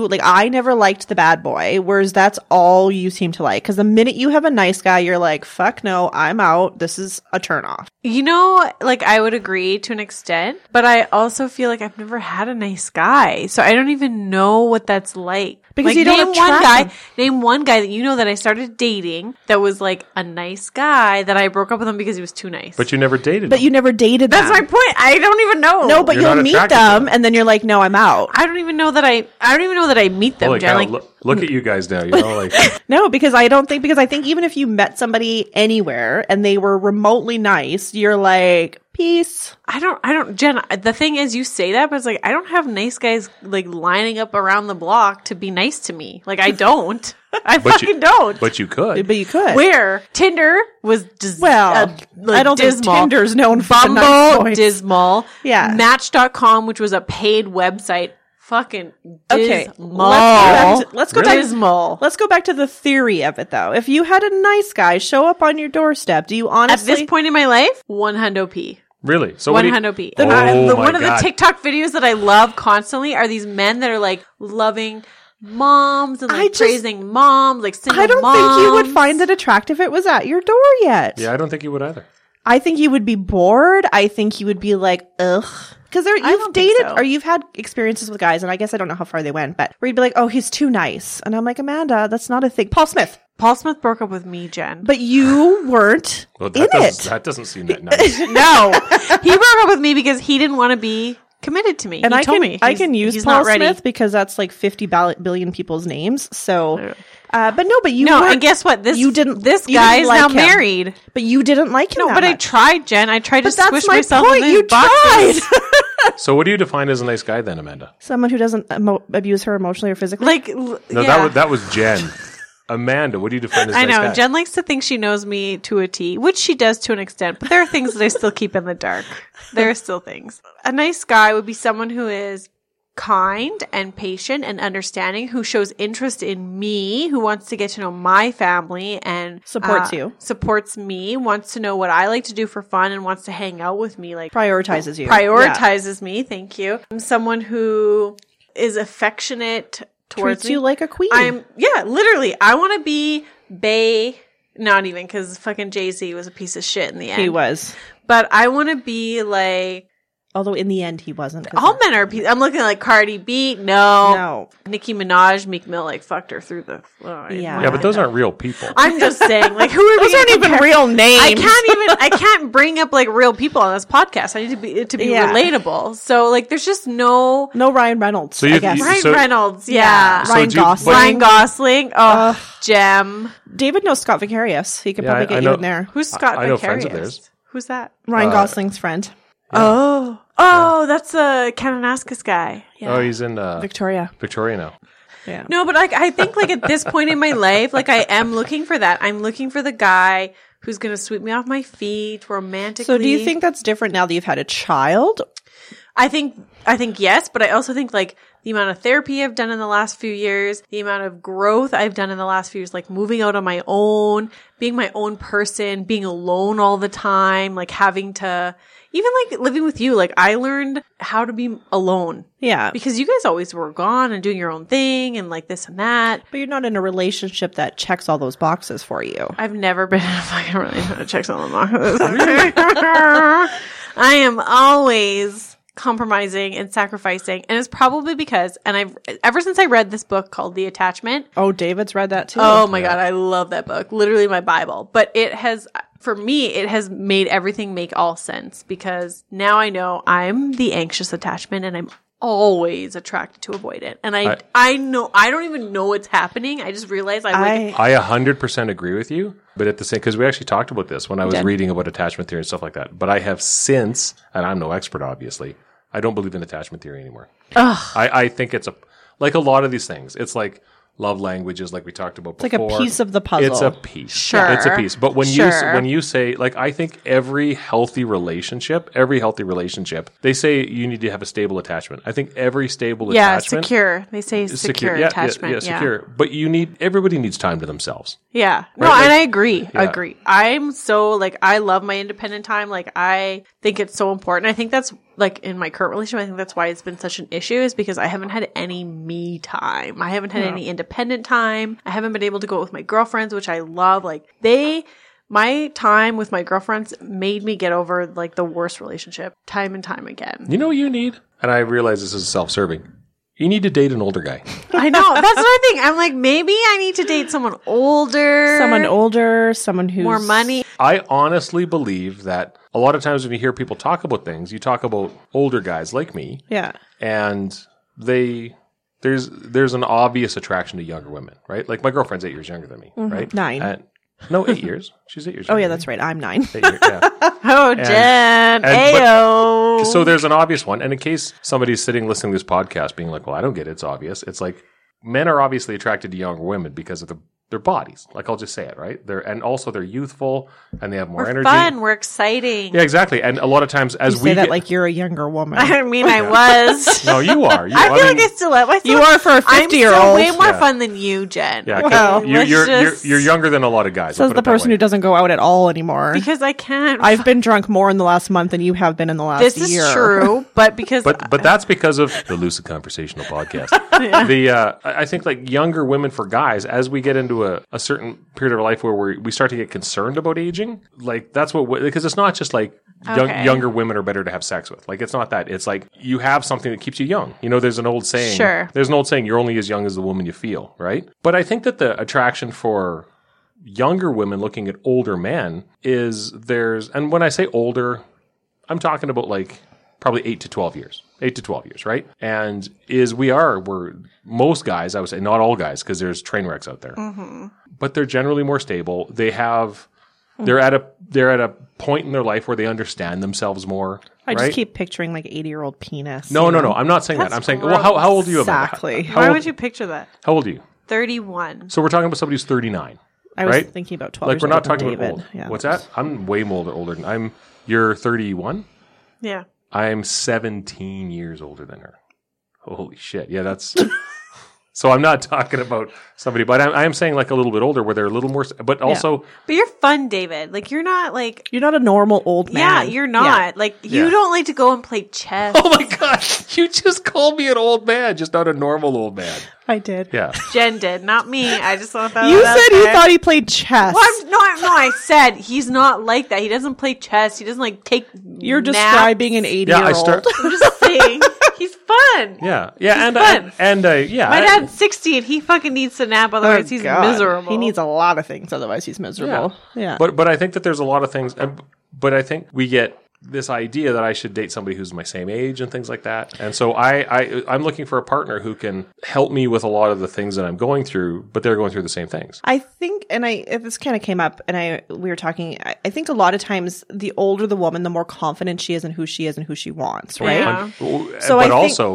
I never liked the bad boy, whereas that's all you seem to like. Because the minute you have a nice guy, you're like, fuck no, I'm out. This is a turnoff. You know, I would agree to an extent, but I also feel like I've never had a nice guy, so I don't even know what that's like. Because you don't attract him. Name one guy that you know that I started dating that was like a nice guy that I broke up with him because he was too nice. But you never dated But him. you never dated That's them. my point. I don't even know. No, but You're you'll not meet attracted to them, them. and then you're like, no, I'm out. I don't even know that I meet them, Holy Jen. cow, look at you guys now. You know, like No, because I think even if you met somebody anywhere and they were remotely nice, you're like, peace. I don't, Jen, the thing is, you say that, but it's like, I don't have nice guys, lining up around the block to be nice to me. I don't. I fucking don't. But you could. But you could. Where? Tinder was Well, I don't dismal. think Tinder's known for the Bumble, nice boys. dismal. Yeah. Match.com, which was a paid website. Fucking Okay, dismal. let's go back. Dismal. Let's go back to the theory of it, though. If you had a nice guy show up on your doorstep, do you At honestly? this point in my life, 100p. Really? So One what do you- hundred p. Oh my One of the God. TikTok videos that I love constantly are these men that are loving moms and praising moms, single I don't moms. think you would find it attractive if it was at your door yet. Yeah, I don't think you would either. I think you would be bored. I think you would be like, ugh. Because you've don't think dated so. or you've had experiences with guys, and I guess I don't know how far they went, but where you'd be like, oh, he's too nice. And I'm like, Amanda, that's not a thing. Paul Smith. Paul Smith broke up with me, Jen. But you weren't Well, in it. that doesn't seem that nice. No, he broke up with me because he didn't want to be committed to me. And he I told can me I can use he's Paul not ready. Smith because that's 50 billion people's names. So, but you No, weren't- and guess what? This you didn't. This you guy didn't is like now him. married. But you didn't like him. No, that but I much. tried, Jen. I tried to But that's squish my myself point. in You these boxes. tried. So what do you define as a nice guy then, Amanda? Someone who doesn't abuse her emotionally or physically. No, yeah. that was Jen. Amanda, what do you define as a I nice know. guy? Jen likes to think she knows me to a T, which she does to an extent, but there are things that I still keep in the dark. There are still things. A nice guy would be someone who is kind and patient and understanding, who shows interest in me, who wants to get to know my family and Supports you. supports me, wants to know what I like to do for fun and wants to hang out with me, prioritizes you. prioritizes me. Thank you. I'm someone who is affectionate towards Treats me. you like a queen. Literally, I want to be Bae, not even because fucking Jay-Z was a piece of shit in the end. He was. But I want to be like, Although in the end he wasn't. 'cause all men are, I'm looking at Cardi B. No. No. Nicki Minaj, Meek Mill, fucked her through the, Yeah. Yeah, but those aren't real people. I'm just saying, who are we Those aren't gonna even compare- real names. I can't bring up real people on this podcast. I need to be Yeah. relatable. So there's just no No Ryan Reynolds. So I you- guess. you- Ryan So- Reynolds. Yeah. So Ryan do you- Gosling. Ryan Gosling. Oh, gem. David knows Scott Vicarious. He could Yeah, probably I get you know- in there. Who's Scott I know friends of Vicarious? theirs. Who's that? Ryan Gosling's friend. Oh, that's a Kananaskis guy. Yeah. Oh, he's in Victoria. Victoria now. Yeah. No, but I think at this point in my life, I am looking for that. I'm looking for the guy who's going to sweep me off my feet romantically. So do you think that's different now that you've had a child? I think yes, but I also think like the amount of therapy I've done in the last few years, the amount of growth I've done in the last few years, like moving out on my own, being my own person, being alone all the time, like having to, even like living with you, like I learned how to be alone. Yeah. Because you guys always were gone and doing your own thing and like this and that. But you're not in a relationship that checks all those boxes for you. I've never been in a fucking relationship that checks all the boxes. I am always compromising and sacrificing, and it's probably because, and I've ever since I read this book called The Attachment. Oh, David's read that too. Oh my God, I love that book. Literally my Bible. But it has, for me, it has made everything make all sense, because now I know I'm the anxious attachment and I'm always attracted to avoid it. And I know, I don't even know what's happening. I just realize I 100% agree with you, but at the same, because we actually talked about this when I was reading about attachment theory and stuff like that. But I have since, and I'm no expert, obviously, I don't believe in attachment theory anymore. I think it's like a lot of these things. It's like love languages, like we talked about before. It's like a piece of the puzzle. It's a piece. Sure. It's a piece. But when you say, like, I think every healthy relationship, they say you need to have a stable attachment. I think every stable attachment. Secure. They say secure attachment. Yeah, secure. But everybody needs time to themselves. Yeah. No, Right? and I agree. Yeah. I agree. I'm so, like, I love my independent time. Like, I think it's so important. I think that's, like, in my current relationship, I think that's why it's been such an issue, is because I haven't had any me time. I haven't had any independent time. I haven't been able to go with my girlfriends, which I love. Like, my time with my girlfriends made me get over, like, the worst relationship time and time again. You know what you need? And I realize this is self-serving. You need to date an older guy. I know. That's what I think. I'm like, maybe I need to date someone older. Someone who's more money. I honestly believe that a lot of times when you hear people talk about things, you talk about older guys like me. Yeah. And there's an obvious attraction to younger women, right? Like my girlfriend's 8 years younger than me, right? 9. No, 8 years. She's 8 years Oh, younger yeah, than that's me. right. I'm 9. 8 years, yeah. Oh, Jen. Ayo. So there's an obvious one. And in case somebody's sitting listening to this podcast being like, well, I don't get it. It's obvious. It's like men are obviously attracted to younger women because of their bodies. Like, I'll just say it, right? And also they're youthful and they have more energy. We're fun. We're exciting. Yeah, exactly. And a lot of times as You say that like you're a younger woman. I mean, I was. No, you are. I feel like I still am. You are for a 50-year-old. I'm still way more fun than you, Jen. Yeah, Well, you're younger than a lot of guys. Says the person who doesn't go out at all anymore. Because I can't. I've been drunk more in the last month than you have been in the last year. This is true, but because But that's because of the Lucid Conversational podcast. I think like younger women for guys, as we get into a certain period of life where we start to get concerned about aging, like that's because it's not just like younger women are better to have sex with. Like it's not that. It's like you have something that keeps you young. You know, there's an old saying. Sure. There's an old saying, you're only as young as the woman you feel, right? But I think that the attraction for younger women looking at older men and when I say older, I'm talking about like probably 8 to 12 years. 8 to 12 years, right? And we're most guys, I would say, not all guys, because there's train wrecks out there, but they're generally more stable. They're at a point in their life where they understand themselves more. I just keep picturing like 80-year-old penis. No. I'm not saying that. I'm saying, well, how old are you? Exactly. why would you picture that? How old are you? 31. So we're talking about somebody who's 39. I was right? thinking about 12 Like years we're not older than talking about David. old. Yeah. What's that? I'm way older than you're 31? Yeah. I'm 17 years older than her. Holy shit. Yeah, that's... So I'm not talking about somebody, but I am saying like a little bit older where they're a little more, but also... But you're fun, David. Like, you're not like... You're not a normal old man. Yeah, you're not. Yeah. Like, you don't like to go and play chess. Oh my God. You just called me an old man, just not a normal old man. I did. Yeah. Jen did, not me. I just thought that You was out said you there. thought he played chess. Well, I said he's not like that. He doesn't play chess. He doesn't like take You're naps. describing an 80-year-old. I'm just saying he's fun. Yeah. fun. Yeah. My dad's 60 and he fucking needs to nap, otherwise he's miserable. He needs a lot of things, otherwise he's miserable. Yeah. But I think that there's a lot of things, but I think we get this idea that I should date somebody who's my same age and things like that. And so I'm looking for a partner who can help me with a lot of the things that I'm going through, but they're going through the same things. I think, and this kind of came up, and we were talking, I think a lot of times the older the woman, the more confident she is in who she is and who she wants, right? Yeah. So but I think- also,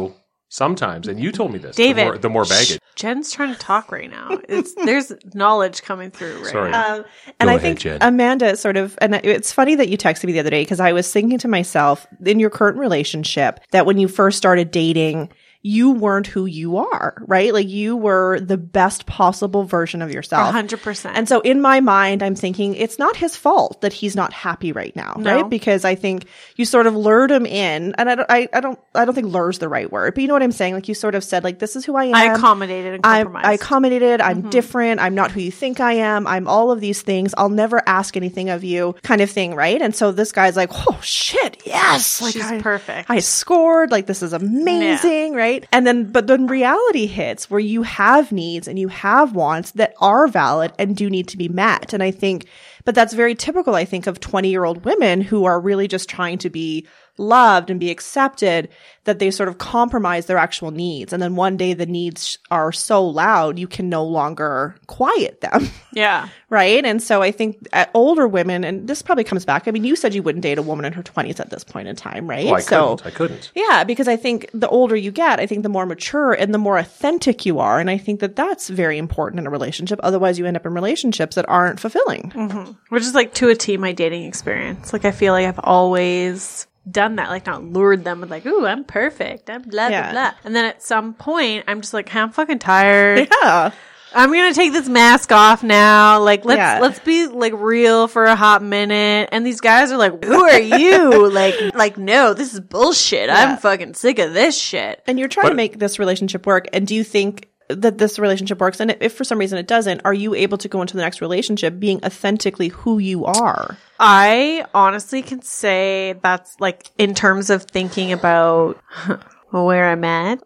Sometimes, and you told me this. David, the more baggage. Jen's trying to talk right now. There's knowledge coming through right Sorry. now. And Go I ahead, think Jen. Amanda sort of, and it's funny that you texted me the other day because I was thinking to myself, in your current relationship, that when you first started dating, you weren't who you are, right? Like you were the best possible version of yourself. 100%. And so in my mind, I'm thinking it's not his fault that he's not happy right now, No. right? Because I think you sort of lured him in, and I don't think lure's the right word, but you know what I'm saying? Like you sort of said, like, this is who I am. I accommodated and compromised. I accommodated. I'm different. I'm not who you think I am. I'm all of these things. I'll never ask anything of you, kind of thing, right? And so this guy's like, oh shit, yes, like She's perfect. I scored. Like this is amazing, right? And then, but then reality hits where you have needs and you have wants that are valid and do need to be met. And I think, but that's very typical, I think, of 20-year-old women who are really just trying to be loved and be accepted, that they sort of compromise their actual needs. And then one day the needs are so loud, you can no longer quiet them. Yeah. Right. And so I think older women, and this probably comes back. I mean, you said you wouldn't date a woman in her 20s at this point in time, right? Oh, I couldn't. Yeah, because I think the older you get, I think the more mature and the more authentic you are. And I think that that's very important in a relationship. Otherwise, you end up in relationships that aren't fulfilling. Mm-hmm. Which is like to a T my dating experience. Like I feel like I've always done that, like not lured them with like, ooh, I'm perfect, I'm blah, blah, blah. And then at some point, I'm just like, hey, I'm fucking tired. Yeah. I'm gonna take this mask off now. Like, let's be like real for a hot minute. And these guys are like, who are you? like, no, this is bullshit. I'm fucking sick of this shit. And you're trying to make this relationship work. And do you think that this relationship works? And if for some reason it doesn't, are you able to go into the next relationship being authentically who you are? I honestly can say that's like in terms of thinking about where I'm at.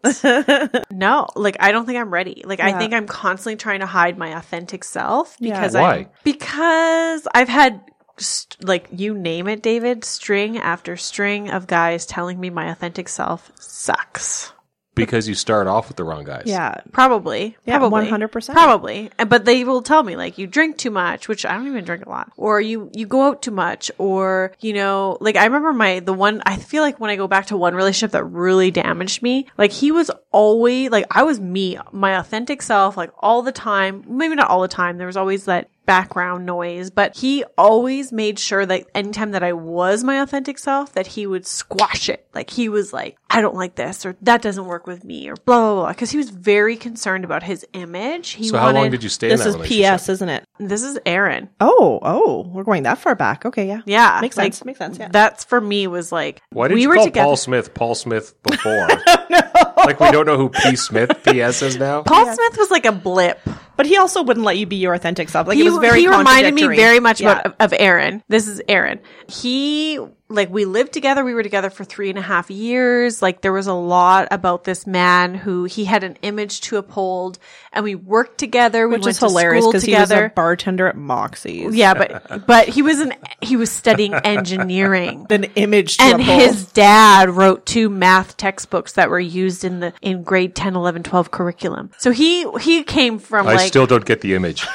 No, like I don't think I'm ready. Like I think I'm constantly trying to hide my authentic self because Why? Because I've had like you name it, David, string after string of guys telling me my authentic self sucks. Because you start off with the wrong guys. Yeah. Probably. Yeah, probably. 100%. Probably. But they will tell me, like, you drink too much, which I don't even drink a lot. Or you go out too much. Or, you know, like, I remember I feel like when I go back to one relationship that really damaged me, like, he was always, like, I was me, my authentic self, like, all the time. Maybe not all the time. There was always that background noise, but he always made sure that anytime that I was my authentic self, that he would squash it. Like he was like, I don't like this, or that doesn't work with me, or blah, blah, blah. Cause he was very concerned about his image. So how long did you stay in This that is relationship? PS, isn't it? This is Aaron. Oh, we're going that far back. Okay, yeah. Yeah. Makes sense. Makes sense, yeah. That's for me was like, Why did we you were call together. Paul Smith before? Like we don't know who P. Smith PS is now? Paul Smith was like a blip. But he also wouldn't let you be your authentic self. Like He it was very reminded me contradictory. very much Yeah. of Aaron. This is Aaron. He, like, we lived together. We were together for 3.5 years. Like, there was a lot about this man who he had an image to uphold, and we worked together. We Which went is hilarious to school because he was together. a bartender at Moxie's. Yeah, but he was studying engineering. An image to And uphold. his dad wrote 2 math textbooks that were used in grade 10, 11, 12 curriculum. So he came from I like, still don't get the image.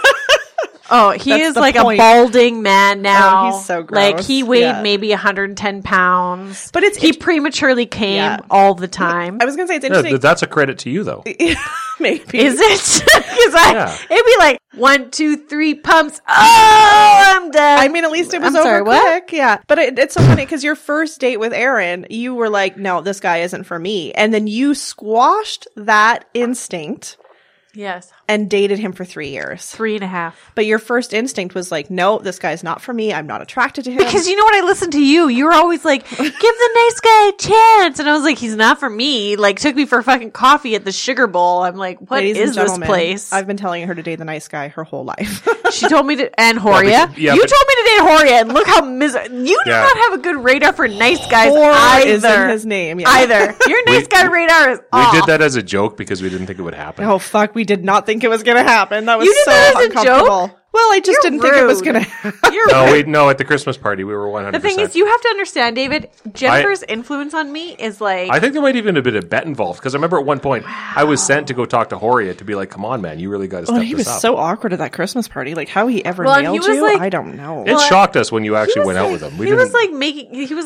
oh, he That's is the like point. a balding man now. Oh, he's so Like gross. he weighed Yeah. maybe 110 pounds. But he prematurely came Yeah. all the time. I was going to say it's No, interesting. that's a credit to you, though. Maybe. Is it? Because Yeah. it'd be like 1, 2, 3 pumps. Oh, I'm done. I mean, at least it was I'm over sorry, what? quick. Yeah. But it's so funny because your first date with Aaron, you were like, no, this guy isn't for me. And then you squashed that instinct Yes, and dated him for 3 years. 3.5. But your first instinct was like, no, this guy's not for me. I'm not attracted to him. Because you know what? I listened to you. You were always like, give the nice guy a chance. And I was like, he's not for me. Like, took me for fucking coffee at the Sugar Bowl. I'm like, what Ladies is and this gentlemen, place? I've been telling her to date the nice guy her whole life. She told me to, and Horia. Yeah, You but- told me to date Horia, and look how miserable. You do Yeah. not have a good radar for nice guys Whore either. is in his name. Yeah. Either. Your nice guy radar is We off. did that as a joke because we didn't think it would happen. Oh, fuck. We did not think it was going to happen. That was You did so that as a uncomfortable. joke? Well, I just You're didn't think it was rude. going to happen. You're No, at the Christmas party, we were 100%. The thing is, you have to understand, David, Jennifer's influence on me is like, I think there might even have been a bet involved because I remember at one point I was sent to go talk to Horia to be like, come on, man, you really got to step Oh, he was this up. so awkward at that Christmas party. Like, how he ever Well, and nailed he was you, like- I don't know. It shocked us when you actually he was went out like- with him. he was like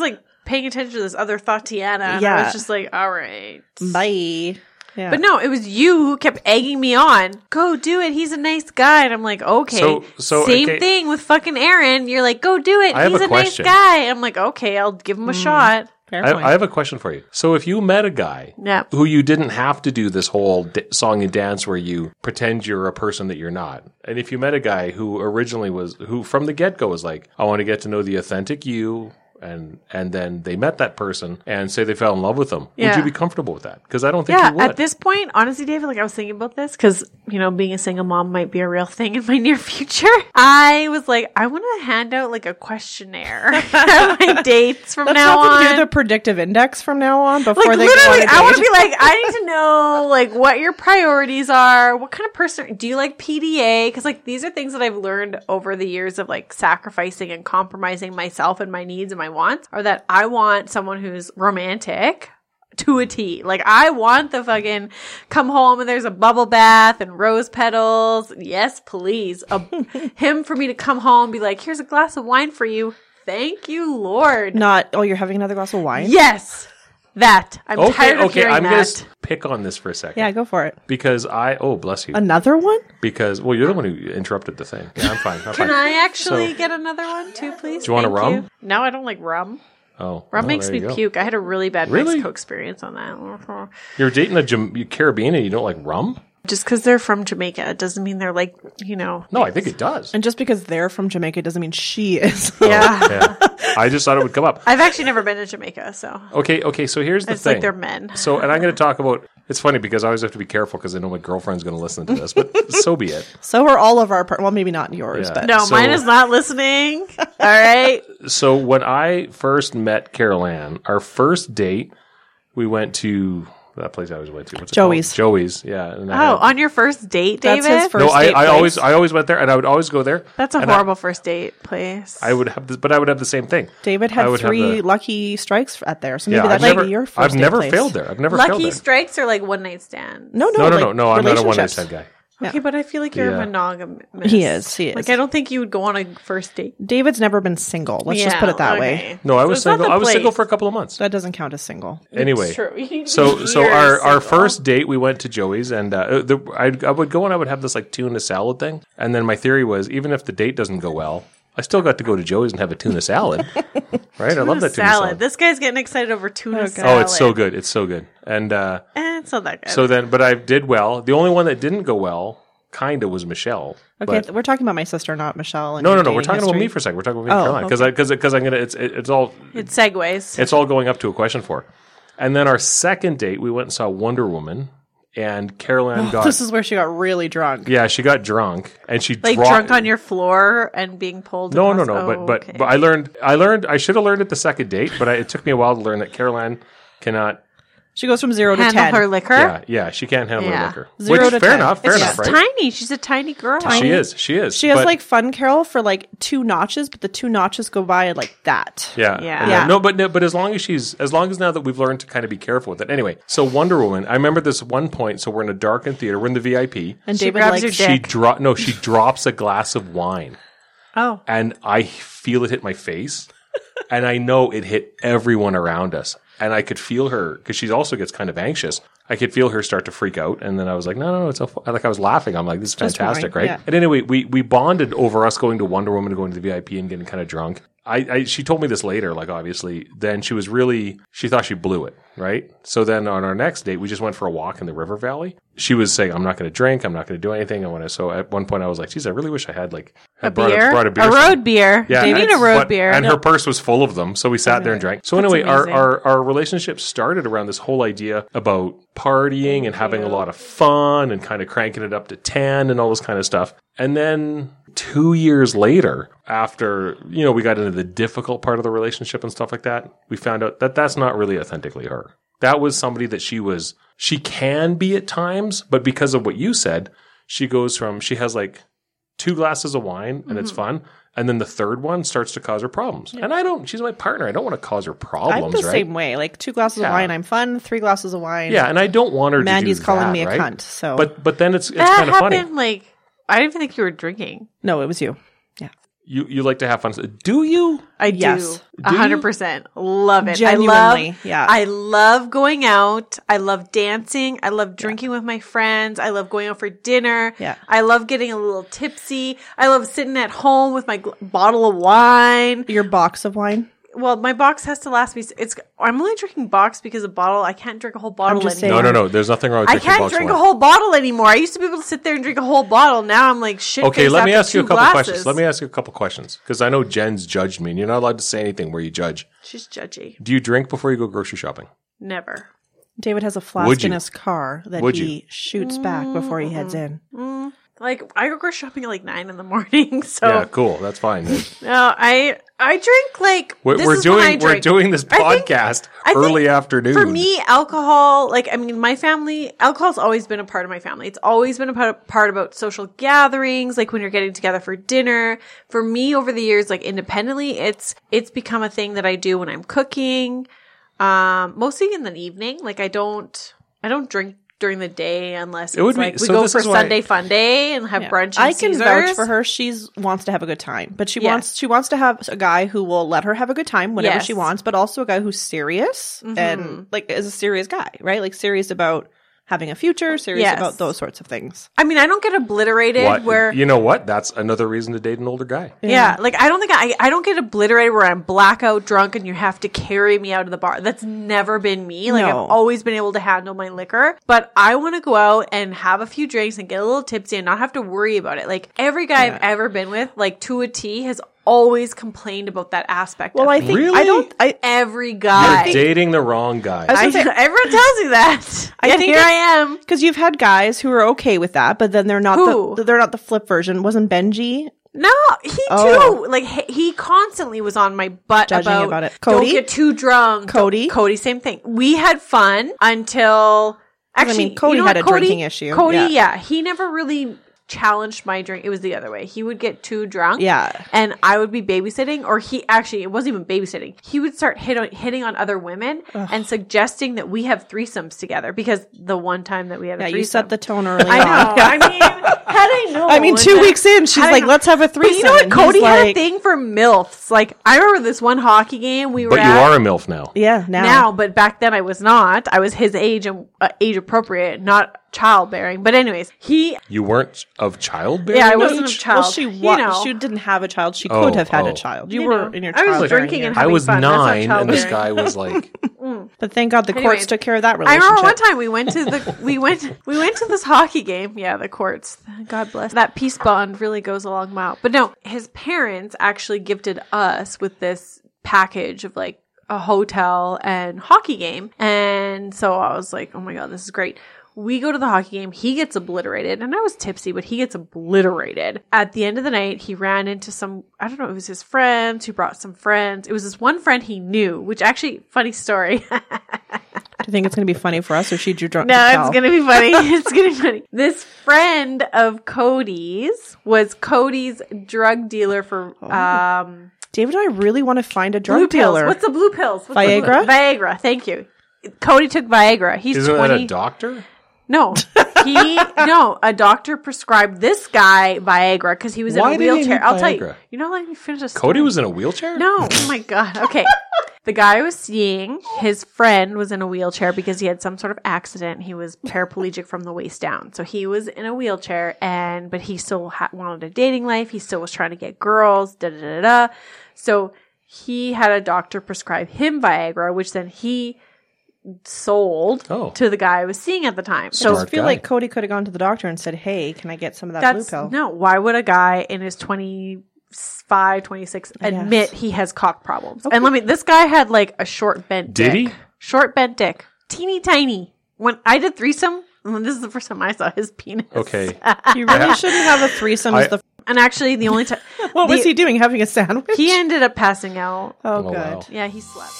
paying attention to this other Tatiana. And I Yeah. was just like, all right. Bye. Yeah. But no, it was you who kept egging me on. Go do it. He's a nice guy. And I'm like, okay. So, Same okay. thing with fucking Aaron. You're like, go do it. I have He's a a nice question. guy. I'm like, okay, I'll give him a shot. Fair point. I have a question for you. So if you met a guy Yeah. who you didn't have to do this whole song and dance where you pretend you're a person that you're not, and if you met a guy who originally who from the get-go was like, I want to get to know the authentic you, and then they met that person and say they fell in love with them, would Yeah. you be comfortable with that? Because I don't think Yeah, you would. at this point, honestly, David, like I was thinking about this because, being a single mom might be a real thing in my near future. I was like, I want to hand out like a questionnaire at my dates from Let's now have them on. do the predictive index from now on before Like they literally, go I on want a to date. be like, I need to know like what your priorities are. What kind of person do you like? PDA? Because like these are things that I've learned over the years of like sacrificing and compromising myself and my needs and my wants. Are that I want someone who's romantic to a T. Like I want the fucking come home and there's a bubble bath and rose petals. Yes, please. Him for me to come home and be like, here's a glass of wine for you. Thank you, Lord. Not, oh, you're having another glass of wine? Yes. That. I'm tired of Okay, hearing I'm that. going to pick on this for a second. Yeah, go for it. Because bless you. Another one? Because, well, you're the one who interrupted the thing. Yeah, I'm fine. I'm fine. Can I actually So- get another one too, please? Do you want a Thank rum? you. No, I don't like rum. Oh, Rum well, makes there me you go. puke. I had a really bad Really? Mexico experience on that. You're dating a Caribbean and you don't like rum? Just because they're from Jamaica, it doesn't mean they're like, No, I think it does. And just because they're from Jamaica doesn't mean she is. Yeah. Yeah. I just thought it would come up. I've actually never been to Jamaica, so Okay, so here's the it's thing. like they're men. So, and I'm going to talk about, it's funny because I always have to be careful because I know my girlfriend's going to listen to this, but so be it. So are all of our well, maybe not yours, Yeah. but No, So- mine is not listening. All right. So when I first met Carol Ann, our first date, we went to that place I always went to. What's it Joey's. called? Joey's, yeah. And Oh, on your first date, That's David? his first no, date I place. always went there, and I would always go there. That's a and horrible first date place. I would have, but I would have the same thing. David I had would have 3 the- lucky strikes at there, so maybe Yeah, that's I've never, your first I've date never place. failed there. I've never failed Lucky there. strikes are like one night stands. No, No, like I'm not a one night relationships. stand guy. Okay, but I feel like you're Yeah. a monogamous. He is. Like, I don't think you would go on a first date. David's never been single. Let's just Yeah, put it that way. okay. No, I So was it's not single. the I was single place. for a couple of months. That doesn't count as single. Anyway, It's true. so You're our single. first date, we went to Joey's, and I would go and I would have this like tuna salad thing, and then my theory was even if the date doesn't go well, I still got to go to Joey's and have a tuna salad, right? I love that tuna salad. This guy's getting excited over tuna Okay. salad. Oh, it's so good! It's so good, and It's not that good. so then, but I did well. The only one that didn't go well, kinda, was Michelle. Okay, but- we're talking about my sister, not Michelle. And no, your we're dating talking about history. me for a second. We're talking about me, Oh, Caroline, because I'm gonna. It's all it segues. it's all going up to a question for her. And then our second date, we went and saw Wonder Woman, and Caroline got. This is where she got really drunk. Yeah, she got drunk, and she Like drunk on your floor and being pulled. No. across- But okay. but I learned. I should have learned at the second date, but it took me a while to learn that Caroline cannot. She goes from 0 to handle 10. her liquor. Yeah, she can't handle her Yeah. liquor. 0 Which to fair 10. enough, It's right? tiny. She's a tiny girl. She is. She has but- like fun, Carol, for like 2 notches, but the 2 notches go by like that. Yeah. Yeah. And Yeah. but as long as now that we've learned to kind of be careful with it. Anyway, so Wonder Woman, I remember this one point. So we're in a darkened theater. We're in the VIP. And She David grabs like your dick. She drops a glass of wine, Oh. and I feel it hit my face, and I know it hit everyone around us, and I could feel her because she also gets kind of anxious. I could feel her start to freak out, and then I was like, "No, it's like I was laughing. I'm like, this is Just fantastic, wine, right?" yeah. And anyway, we bonded over us going to Wonder Woman, going to the VIP, and getting kind of drunk. She told me this later, like obviously, then she thought she blew it, right? So then on our next date, we just went for a walk in the river valley. She was saying, I'm not going to drink. I'm not going to do anything. So at one point I was like, geez, I really wish I had A brought beer? a beer. A road beer. Yeah, They need and- a road but- beer. And her purse was full of them. So we sat there and drank. So anyway, amazing. our relationship started around this whole idea about partying and having a lot of fun and kind of cranking it up to 10 and all this kind of stuff. And then 2 years later, after, we got into the difficult part of the relationship and stuff like that, we found out that that's not really authentically her. That was somebody that she can be at times, but because of what you said, she has like 2 glasses of wine and it's fun. And then the third one starts to cause her problems. Yeah. And she's my partner. I don't want to cause her problems, I'm the right? same way. Like 2 glasses of wine, I'm fun. 3 glasses of wine. Yeah, and I don't want her Mandy's to do calling that, me a right? cunt. So, But then it's that kind of funny. happened like, I didn't even think you were drinking. no, it was you. Yeah. You like to have fun. Do you? I do. Yes. 100%. Love it. Genuinely, yeah. I love going out. I love dancing. I love drinking with my friends. I love going out for dinner. Yeah. I love getting a little tipsy. I love sitting at home with my bottle of wine. Your box of wine. Well, my box has to last me. I'm only drinking box because a bottle. I can't drink a whole bottle just anymore. saying. No. There's nothing wrong with I drinking can't box drink wine. a whole bottle anymore. I used to be able to sit there and drink a whole bottle. Now I'm like shit. Okay, let me ask you a couple glasses. questions. Let me ask you a couple questions because I know Jen's judged me, and you're not allowed to say anything where you judge. She's judgy. Do you drink before you go grocery shopping? Never. David has a Would flask you? in his car that Would he shoots back before he heads in. Like I go grocery shopping at like 9 a.m. So Yeah, cool. That's fine. no, I drink like this We're is when I doing we're drink. doing this I think- podcast I think early afternoon. For me, alcohol, like, I mean, my family, alcohol's always been a part of my family. It's always been a part about social gatherings, like when you're getting together for dinner. For me, over the years, like independently, it's become a thing that I do when I'm cooking, mostly in the evening. Like, I don't drink during the day unless It would it's be- like we so go this for is why- Sunday fun day and have brunch. And I can Caesars. vouch for her. She wants to have a good time, but she wants to have a guy who will let her have a good time whenever Yes. she wants, but also a guy who's serious and like is a serious guy, right? Like serious about having a future, serious Yes. about those sorts of things. I mean, I don't get obliterated What? where You know what? That's another reason to date an older guy. Yeah, like I don't think I don't get obliterated where I'm blackout drunk and you have to carry me out of the bar. That's never been me. Like No. I've always been able to handle my liquor, but I want to go out and have a few drinks and get a little tipsy and not have to worry about it. Like every guy I've ever been with, like to a T, has always complained about that aspect. Well, of I me. think Really? every guy. You're dating the wrong guy. I was gonna say- Everyone tells you that. I Yet think here I am. because you've had guys who are okay with that, but then they're not Who? they're not the flip version. Wasn't Benji? No, he Oh. too. Like he constantly was on my butt Judging about, about it. Don't Cody? get too drunk. Cody? Cody, same thing. We had fun until actually. mean, Cody you know had what? a drinking issue. Cody, Yeah. he never really challenged my drink. It was the other way. He would get too drunk. Yeah. And I would be babysitting, or it wasn't even babysitting. He would start hitting on other women and suggesting that we have threesomes together because the one time that we had a Yeah, threesome. you set the tone early I on. know. I mean, had I known. I mean, 2 weeks in, she's I like, know. "Let's have a But threesome." you know what? and he's Cody had a like, thing for MILFs. Like, I remember this one hockey game we were But you at. are a MILF now. Yeah, Now, but back then I was not. I was his age and age appropriate, not childbearing. But anyways, You weren't of childbearing? Yeah, I wasn't of child. Well, You know. she didn't have a child. She Oh, could have had oh. a child. You You were know. in your I was childbearing drinking years. and I having was fun. That's not 9 and this childbearing. guy was like, But thank God the Anyways, courts took care of that I relationship. remember one time we went to this hockey game. Yeah, the courts. God bless. That peace bond really goes a long mile. But no, his parents actually gifted us with this package of like a hotel and hockey game. And so I was like, oh my God, this is great. We go to the hockey game. He gets obliterated. And I was tipsy, but he gets obliterated. At the end of the night, he ran into I don't know, it was his friends who brought some friends. It was this one friend he knew, which actually, funny story. Do you think it's going to be funny for us, or she drew drunk? No, to tell? it's gonna be funny. It's gonna be funny. This friend of Cody's was Cody's drug dealer for David and I really want to find a blue drug pills. dealer. What's the blue pills? What's the Viagra? Viagra. Thank you. Cody took Viagra. He's isn't 20. that a doctor? No, a doctor prescribed this guy Viagra because he was Why in a did he wheelchair. need I'll tell you. Viagra? You know, let me finish this. Cody was in a wheelchair? No, oh my God. Okay. The guy I was seeing, his friend was in a wheelchair because he had some sort of accident. He was paraplegic from the waist down. So he was in a wheelchair but he still wanted a dating life. He still was trying to get girls, So he had a doctor prescribe him Viagra, which then he sold to the guy I was seeing at the time. I So just feel guy. like Cody could have gone to the doctor and said, "Hey, can I get some of that blue pill?" no, why would a guy in his 25, 26 admit he has cock problems? And this guy had like a short bent Did dick. he? Short bent dick. Teeny tiny. When I did threesome, this is the first time I saw his penis. Okay. You really shouldn't have a threesome. And actually the only time What was he doing? Having a sandwich? he ended up passing out. Oh, Oh, good. wow. Yeah, he slept.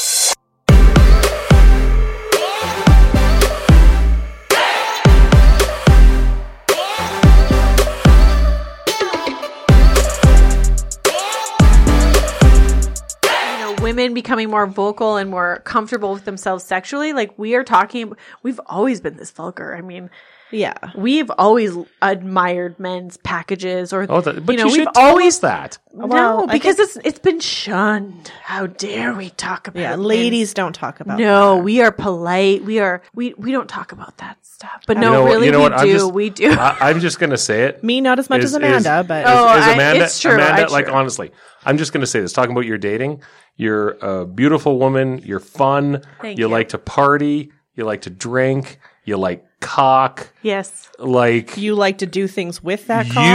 Women becoming more vocal and more comfortable with themselves sexually. Like we've always been this vulgar. I mean, Yeah. We've always admired men's packages, or But you know, you we've should tell always us that. Well, no, I because it's been shunned. How dare we talk about? Yeah, men? ladies don't talk about No, we are polite. We don't talk about that stuff. But no, You know what? we do. I'm just going to say it. Me, not as much as Amanda, but Is Amanda, it's true. Amanda, I like, true. honestly, I'm just going to say this. Talking about your dating, you're a beautiful woman. You're fun. Thank you you. like to party. You like to drink. You like cock. Yes. Like, you like to do things with that cock.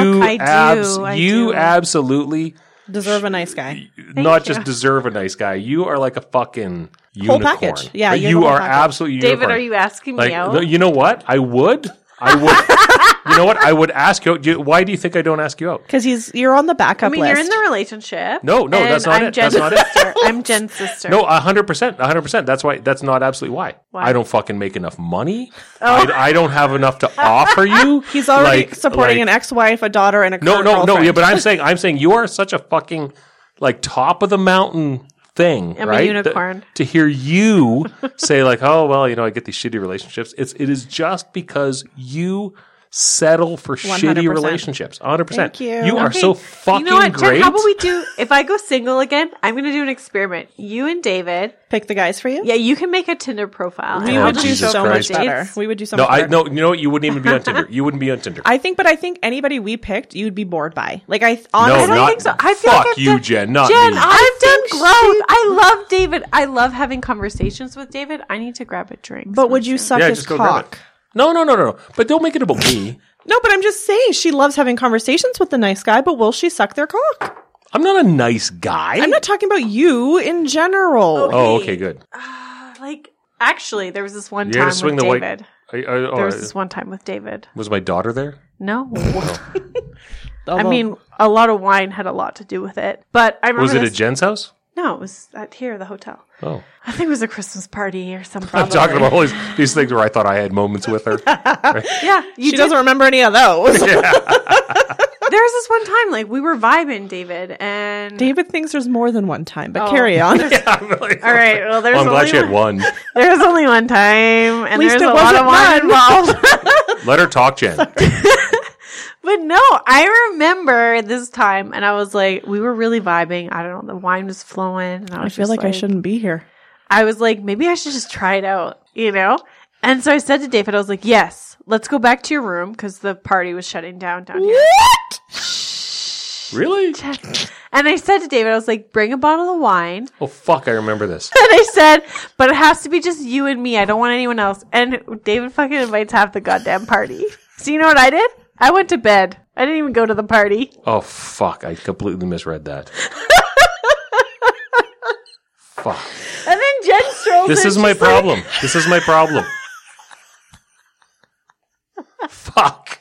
I do. Absolutely Deserve a nice guy. not just deserve a nice guy. You are like a fucking Whole unicorn. package. Yeah, Like, you're you the whole are package. absolutely unicorn. David, are you asking Like, me out? no, you know what? I would. You know what? I would ask you. Why do you think I don't ask you out? Because you're on the backup I mean, list. you're in the relationship. No, and that's not I'm it. Jen's That's not it. sister. I'm Jen's sister. No, 100%. 100%. That's why. That's not absolutely why. Why? I don't fucking make enough money. Oh. I don't have enough to offer you. He's already supporting an ex-wife, a daughter, and a No. current girlfriend. Yeah, but I'm saying you are such a fucking like top of the mountain thing, I'm a right? unicorn. To hear you say like, oh well, I get these shitty relationships. It is just because you settle for 100%. shitty relationships. 100%. Thank you. You are Okay. so fucking You know what, great. Jen, how about we do, if I go single again, I'm going to do an experiment. You and David, Pick the guys for you. yeah, you can make a Tinder profile. We and I'll would just do Jesus so show much Christ. better. dates. We would do so No, much better. no. You know what? You wouldn't even be on Tinder. You wouldn't be on Tinder. I think anybody we picked, you'd be bored by. Like I No, honestly, I don't not think so. I feel fuck like I've you, done- Jen. Not Jen, me. I've done think growth. I love David. I love having conversations with David. I need to grab a drink. but would you suck Yeah, his just go grab cock? it. No. But don't make it about me. No, but I'm just saying she loves having conversations with the nice guy, but will she suck their cock? I'm not a nice guy. I'm not talking about you in general. Oh, okay, good. Like, actually, there was this one You time had to swing with the David. white. There was this one time with David. Was my daughter there? No. I Although- mean, a lot of wine had a lot to do with it. But I remember Was it this- at Jen's house? No, it was at here, the hotel. Oh, I think it was a Christmas party or something. I'm talking about all these things where I thought I had moments with her. Yeah, she doesn't remember any of those. There was this one time, like, we were vibing, David, and... David thinks there's more than one time, but Oh. carry on. All right, well, there's I'm glad only she had one. one. There was only one time, and least there's it a lot of wasn't wine involved. Let her talk, Jen. But no, I remember this time, and I was like, we were really vibing. I don't know, the wine was flowing, and I I was feel just like I shouldn't be here. I was like, maybe I should just try it out, you know? And so I said to David, I was like, yes, let's go back to your room, because the party was shutting down here. Really? And I said to David, I was like, bring a bottle of wine. Oh, fuck, I remember this. And I said, but it has to be just you and me. I don't want anyone else. And David fucking invites half the goddamn party. So you know what I did? I went to bed. I didn't even go to the party. Oh, fuck, I completely misread that. Fuck. And then Jen strolls This in. is my She's like, problem. This is my problem. Fuck.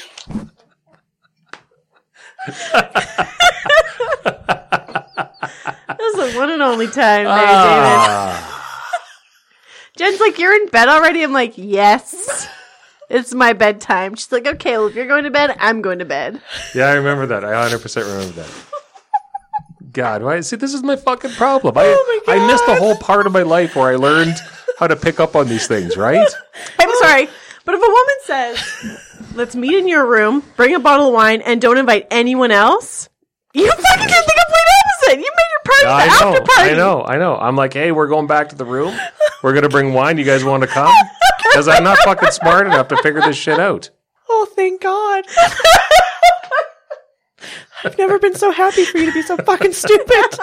That was the one and only time there, David. Ah. Jen's like, you're in bed already? I'm like, yes. It's my bedtime. She's like, okay, well, if you're going to bed, I'm going to bed. Yeah, I remember that. I 100% remember that. God, why? See, this is my fucking problem. I missed the whole part of my life where I learned how to pick up on these things, right? I'm sorry, but if a woman says, let's meet in your room, bring a bottle of wine, and don't invite anyone else, you fucking did the complete opposite. You made your party Yeah, the after party. I know. I'm like, hey, we're going back to the room. We're going to bring wine. You guys want to come? Because I'm not fucking smart enough to figure this shit out. Oh, thank God. I've never been so happy for you to be so fucking stupid.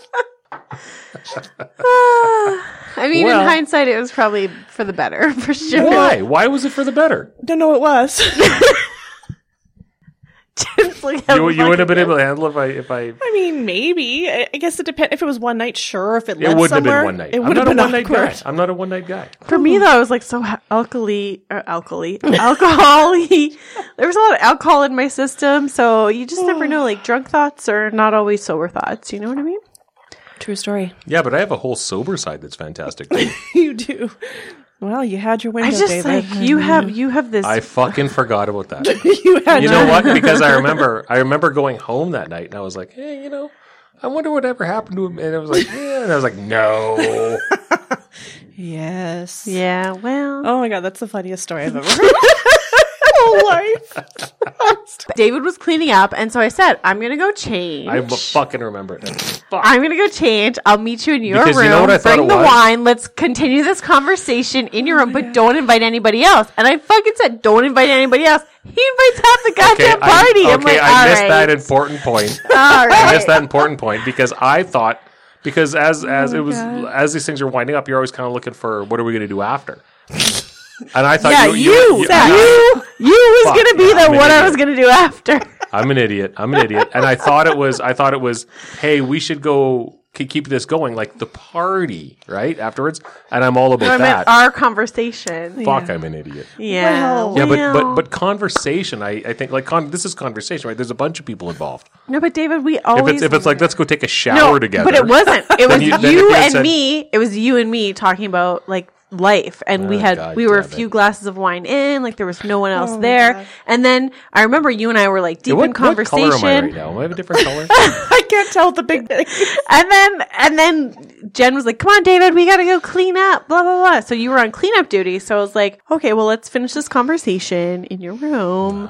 I mean, Well- in hindsight, it was probably for the better, for sure. Why? Why was it for the better? Don't know it was. It's like, You wouldn't have been able to handle it if I. I mean, maybe. I guess it depends. If it was one night, sure. If it led It wouldn't somewhere, have been one night. it I'm would not have a been one night guy. awkward. I'm not a one night guy. For me, though, I was like so alcohol-y. There was a lot of alcohol in my system, so you just never know. Like, drunk thoughts are not always sober thoughts. You know what I mean? True story. Yeah, but I have a whole sober side that's fantastic. You do. Well, you had your window, I just David. like you have this. I fucking forgot about that. you had You know what? Because I remember going home that night and I was like, hey, I wonder whatever happened to him. And I was like, yeah. And I was like, no. Yes. yeah. Well, Oh my God, that's the funniest story I've ever heard. life. David was cleaning up, and so I said, I'm going to go change. I fucking remember it. Fuck. I'm going to go change. I'll meet you in your Because room. you know what I thought Bring it the was? wine. Let's continue this conversation in your room, but don't invite anybody else. And I fucking said, don't invite anybody else. He invites half the goddamn party. I'm like, I all missed right. that important point. All I right. missed that important point because I thought as these things are winding up, you're always kind of looking for what are we going to do after. And I thought Yeah, you was going to be I'm the an what I idiot. was going to do after. I'm an idiot. And I thought it was, hey, we should go keep this going, like the party, right? Afterwards. And I'm all about I meant that. our conversation. Fuck, I'm an idiot. Yeah. Well, Yeah, but conversation, I think, like, this is conversation, right? There's a bunch of people involved. No, but David, we If always. it's like, let's go take a shower no, together. but it wasn't. It was Then you, if you had and said- me. It was you and me talking about like life, and we God were a damn few it. glasses of wine in. Like there was no one else Oh, my there. God. And then I remember you and I were like deep in What color conversation. am I right now? Am I have a different color? I can't tell the big thing. And then Jen was like, "Come on, David, we got to go clean up." Blah blah blah. So you were on cleanup duty. So I was like, "Okay, well, let's finish this conversation in your room."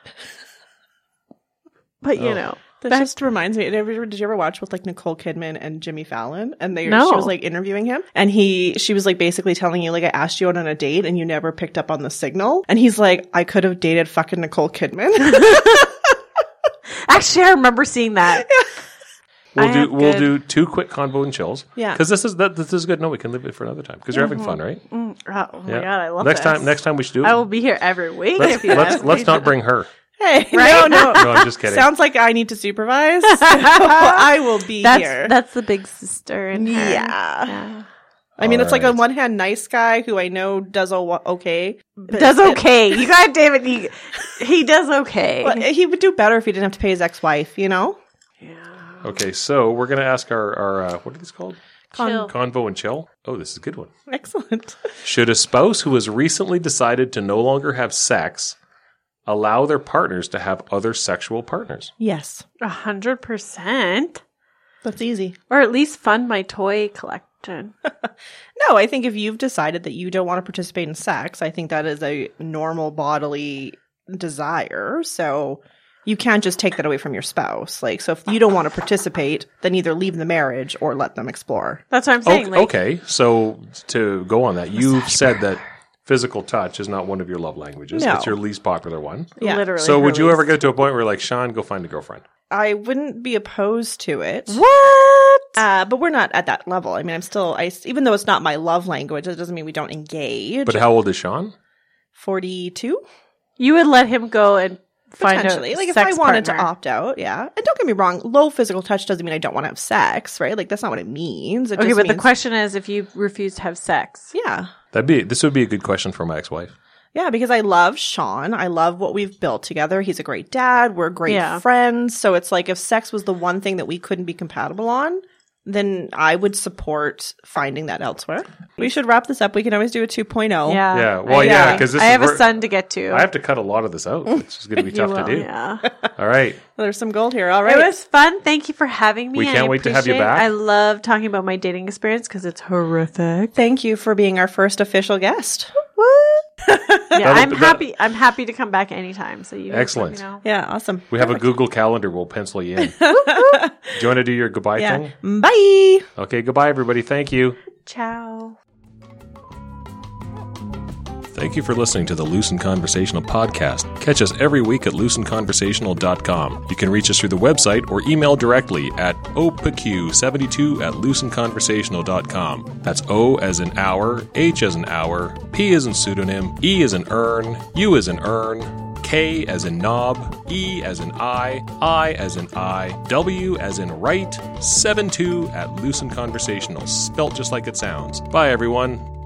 But Oh. you know, That just reminds me. Did you ever watch with like Nicole Kidman and Jimmy Fallon? And No. she was like interviewing him, and she was like basically telling you like, I asked you out on a date and you never picked up on the signal. And he's like, I could have dated fucking Nicole Kidman. actually, I remember seeing that. We'll do 2 quick convo and chills. Yeah. Because this is good. No, we can leave it for another time because you're having fun, right? Oh my Yeah. god, I love next this. Next time we should do it. I will be here every week. Let's if you ask me let's not to. bring her. Hey, Right? no. No, I'm just kidding. Sounds like I need to supervise. So I will be here. That's the big sister in her. Yeah. I mean, it's like Alright. on one hand, nice guy who I know does okay. but- Does okay. You got David. He does okay. But he would do better if he didn't have to pay his ex-wife, you know? Okay, so we're gonna ask our what are these called? Chill. Convo and chill. Oh, this is a good one. Excellent. Should a spouse who has recently decided to no longer have sex allow their partners to have other sexual partners? Yes. 100%. That's easy. Or at least fund my toy collection. No, I think if you've decided that you don't want to participate in sex, I think that is a normal bodily desire. So you can't just take that away from your spouse. Like, so if you don't want to participate, then either leave the marriage or let them explore. That's what I'm saying. Like, Okay, so to go on that, you've said that physical touch is not one of your love languages. No. It's your least popular one. Yeah. literally. So would you her ever least- get to a point where like, Sean, go find a girlfriend? I wouldn't be opposed to it. What? But we're not at that level. I mean, even though it's not my love language, it doesn't mean we don't engage. But how old is Sean? 42? You would let him go and find a Potentially. Like, if sex I wanted partner. to opt out, yeah. And don't get me wrong, low physical touch doesn't mean I don't want to have sex, right? Like, that's not what it means. It Okay, just but the means- question is if you refuse to have sex. Yeah. This would be a good question for my ex-wife. Yeah, because I love Sean. I love what we've built together. He's a great dad. We're great Yeah. friends. So it's like if sex was the one thing that we couldn't be compatible on, then I would support finding that elsewhere. We should wrap this up. We can always do a 2.0. Yeah. Yeah, well, yeah, 'cause this I is have a where- son to get to. I have to cut a lot of this out. It's just going to be tough to will, do. Yeah. All right. Well, there's some gold here. All right. It was fun. Thank you for having me. We and can't I wait to have you appreciate it. back. I love talking about my dating experience because it's horrific. Thank you for being our first official guest. Yeah, I'm that- happy. I'm happy to come back anytime. So you Excellent. Let me know. Yeah, awesome. We have a Google Calendar. We'll pencil you in. Do you want to do your goodbye Yeah. thing? Bye. Okay, goodbye, everybody. Thank you. Ciao. Thank you for listening to the Lucent Conversational podcast. Catch us every week at lucentconversational.com. You can reach us through the website or email directly at opaq72@lucentconversational.com. That's O as in hour, H as in hour, P as in pseudonym, E as in urn, U as in urn, K as in knob, E as in I as in I, W as in right, 72 at Lucent Conversational, spelt just like it sounds. Bye, everyone.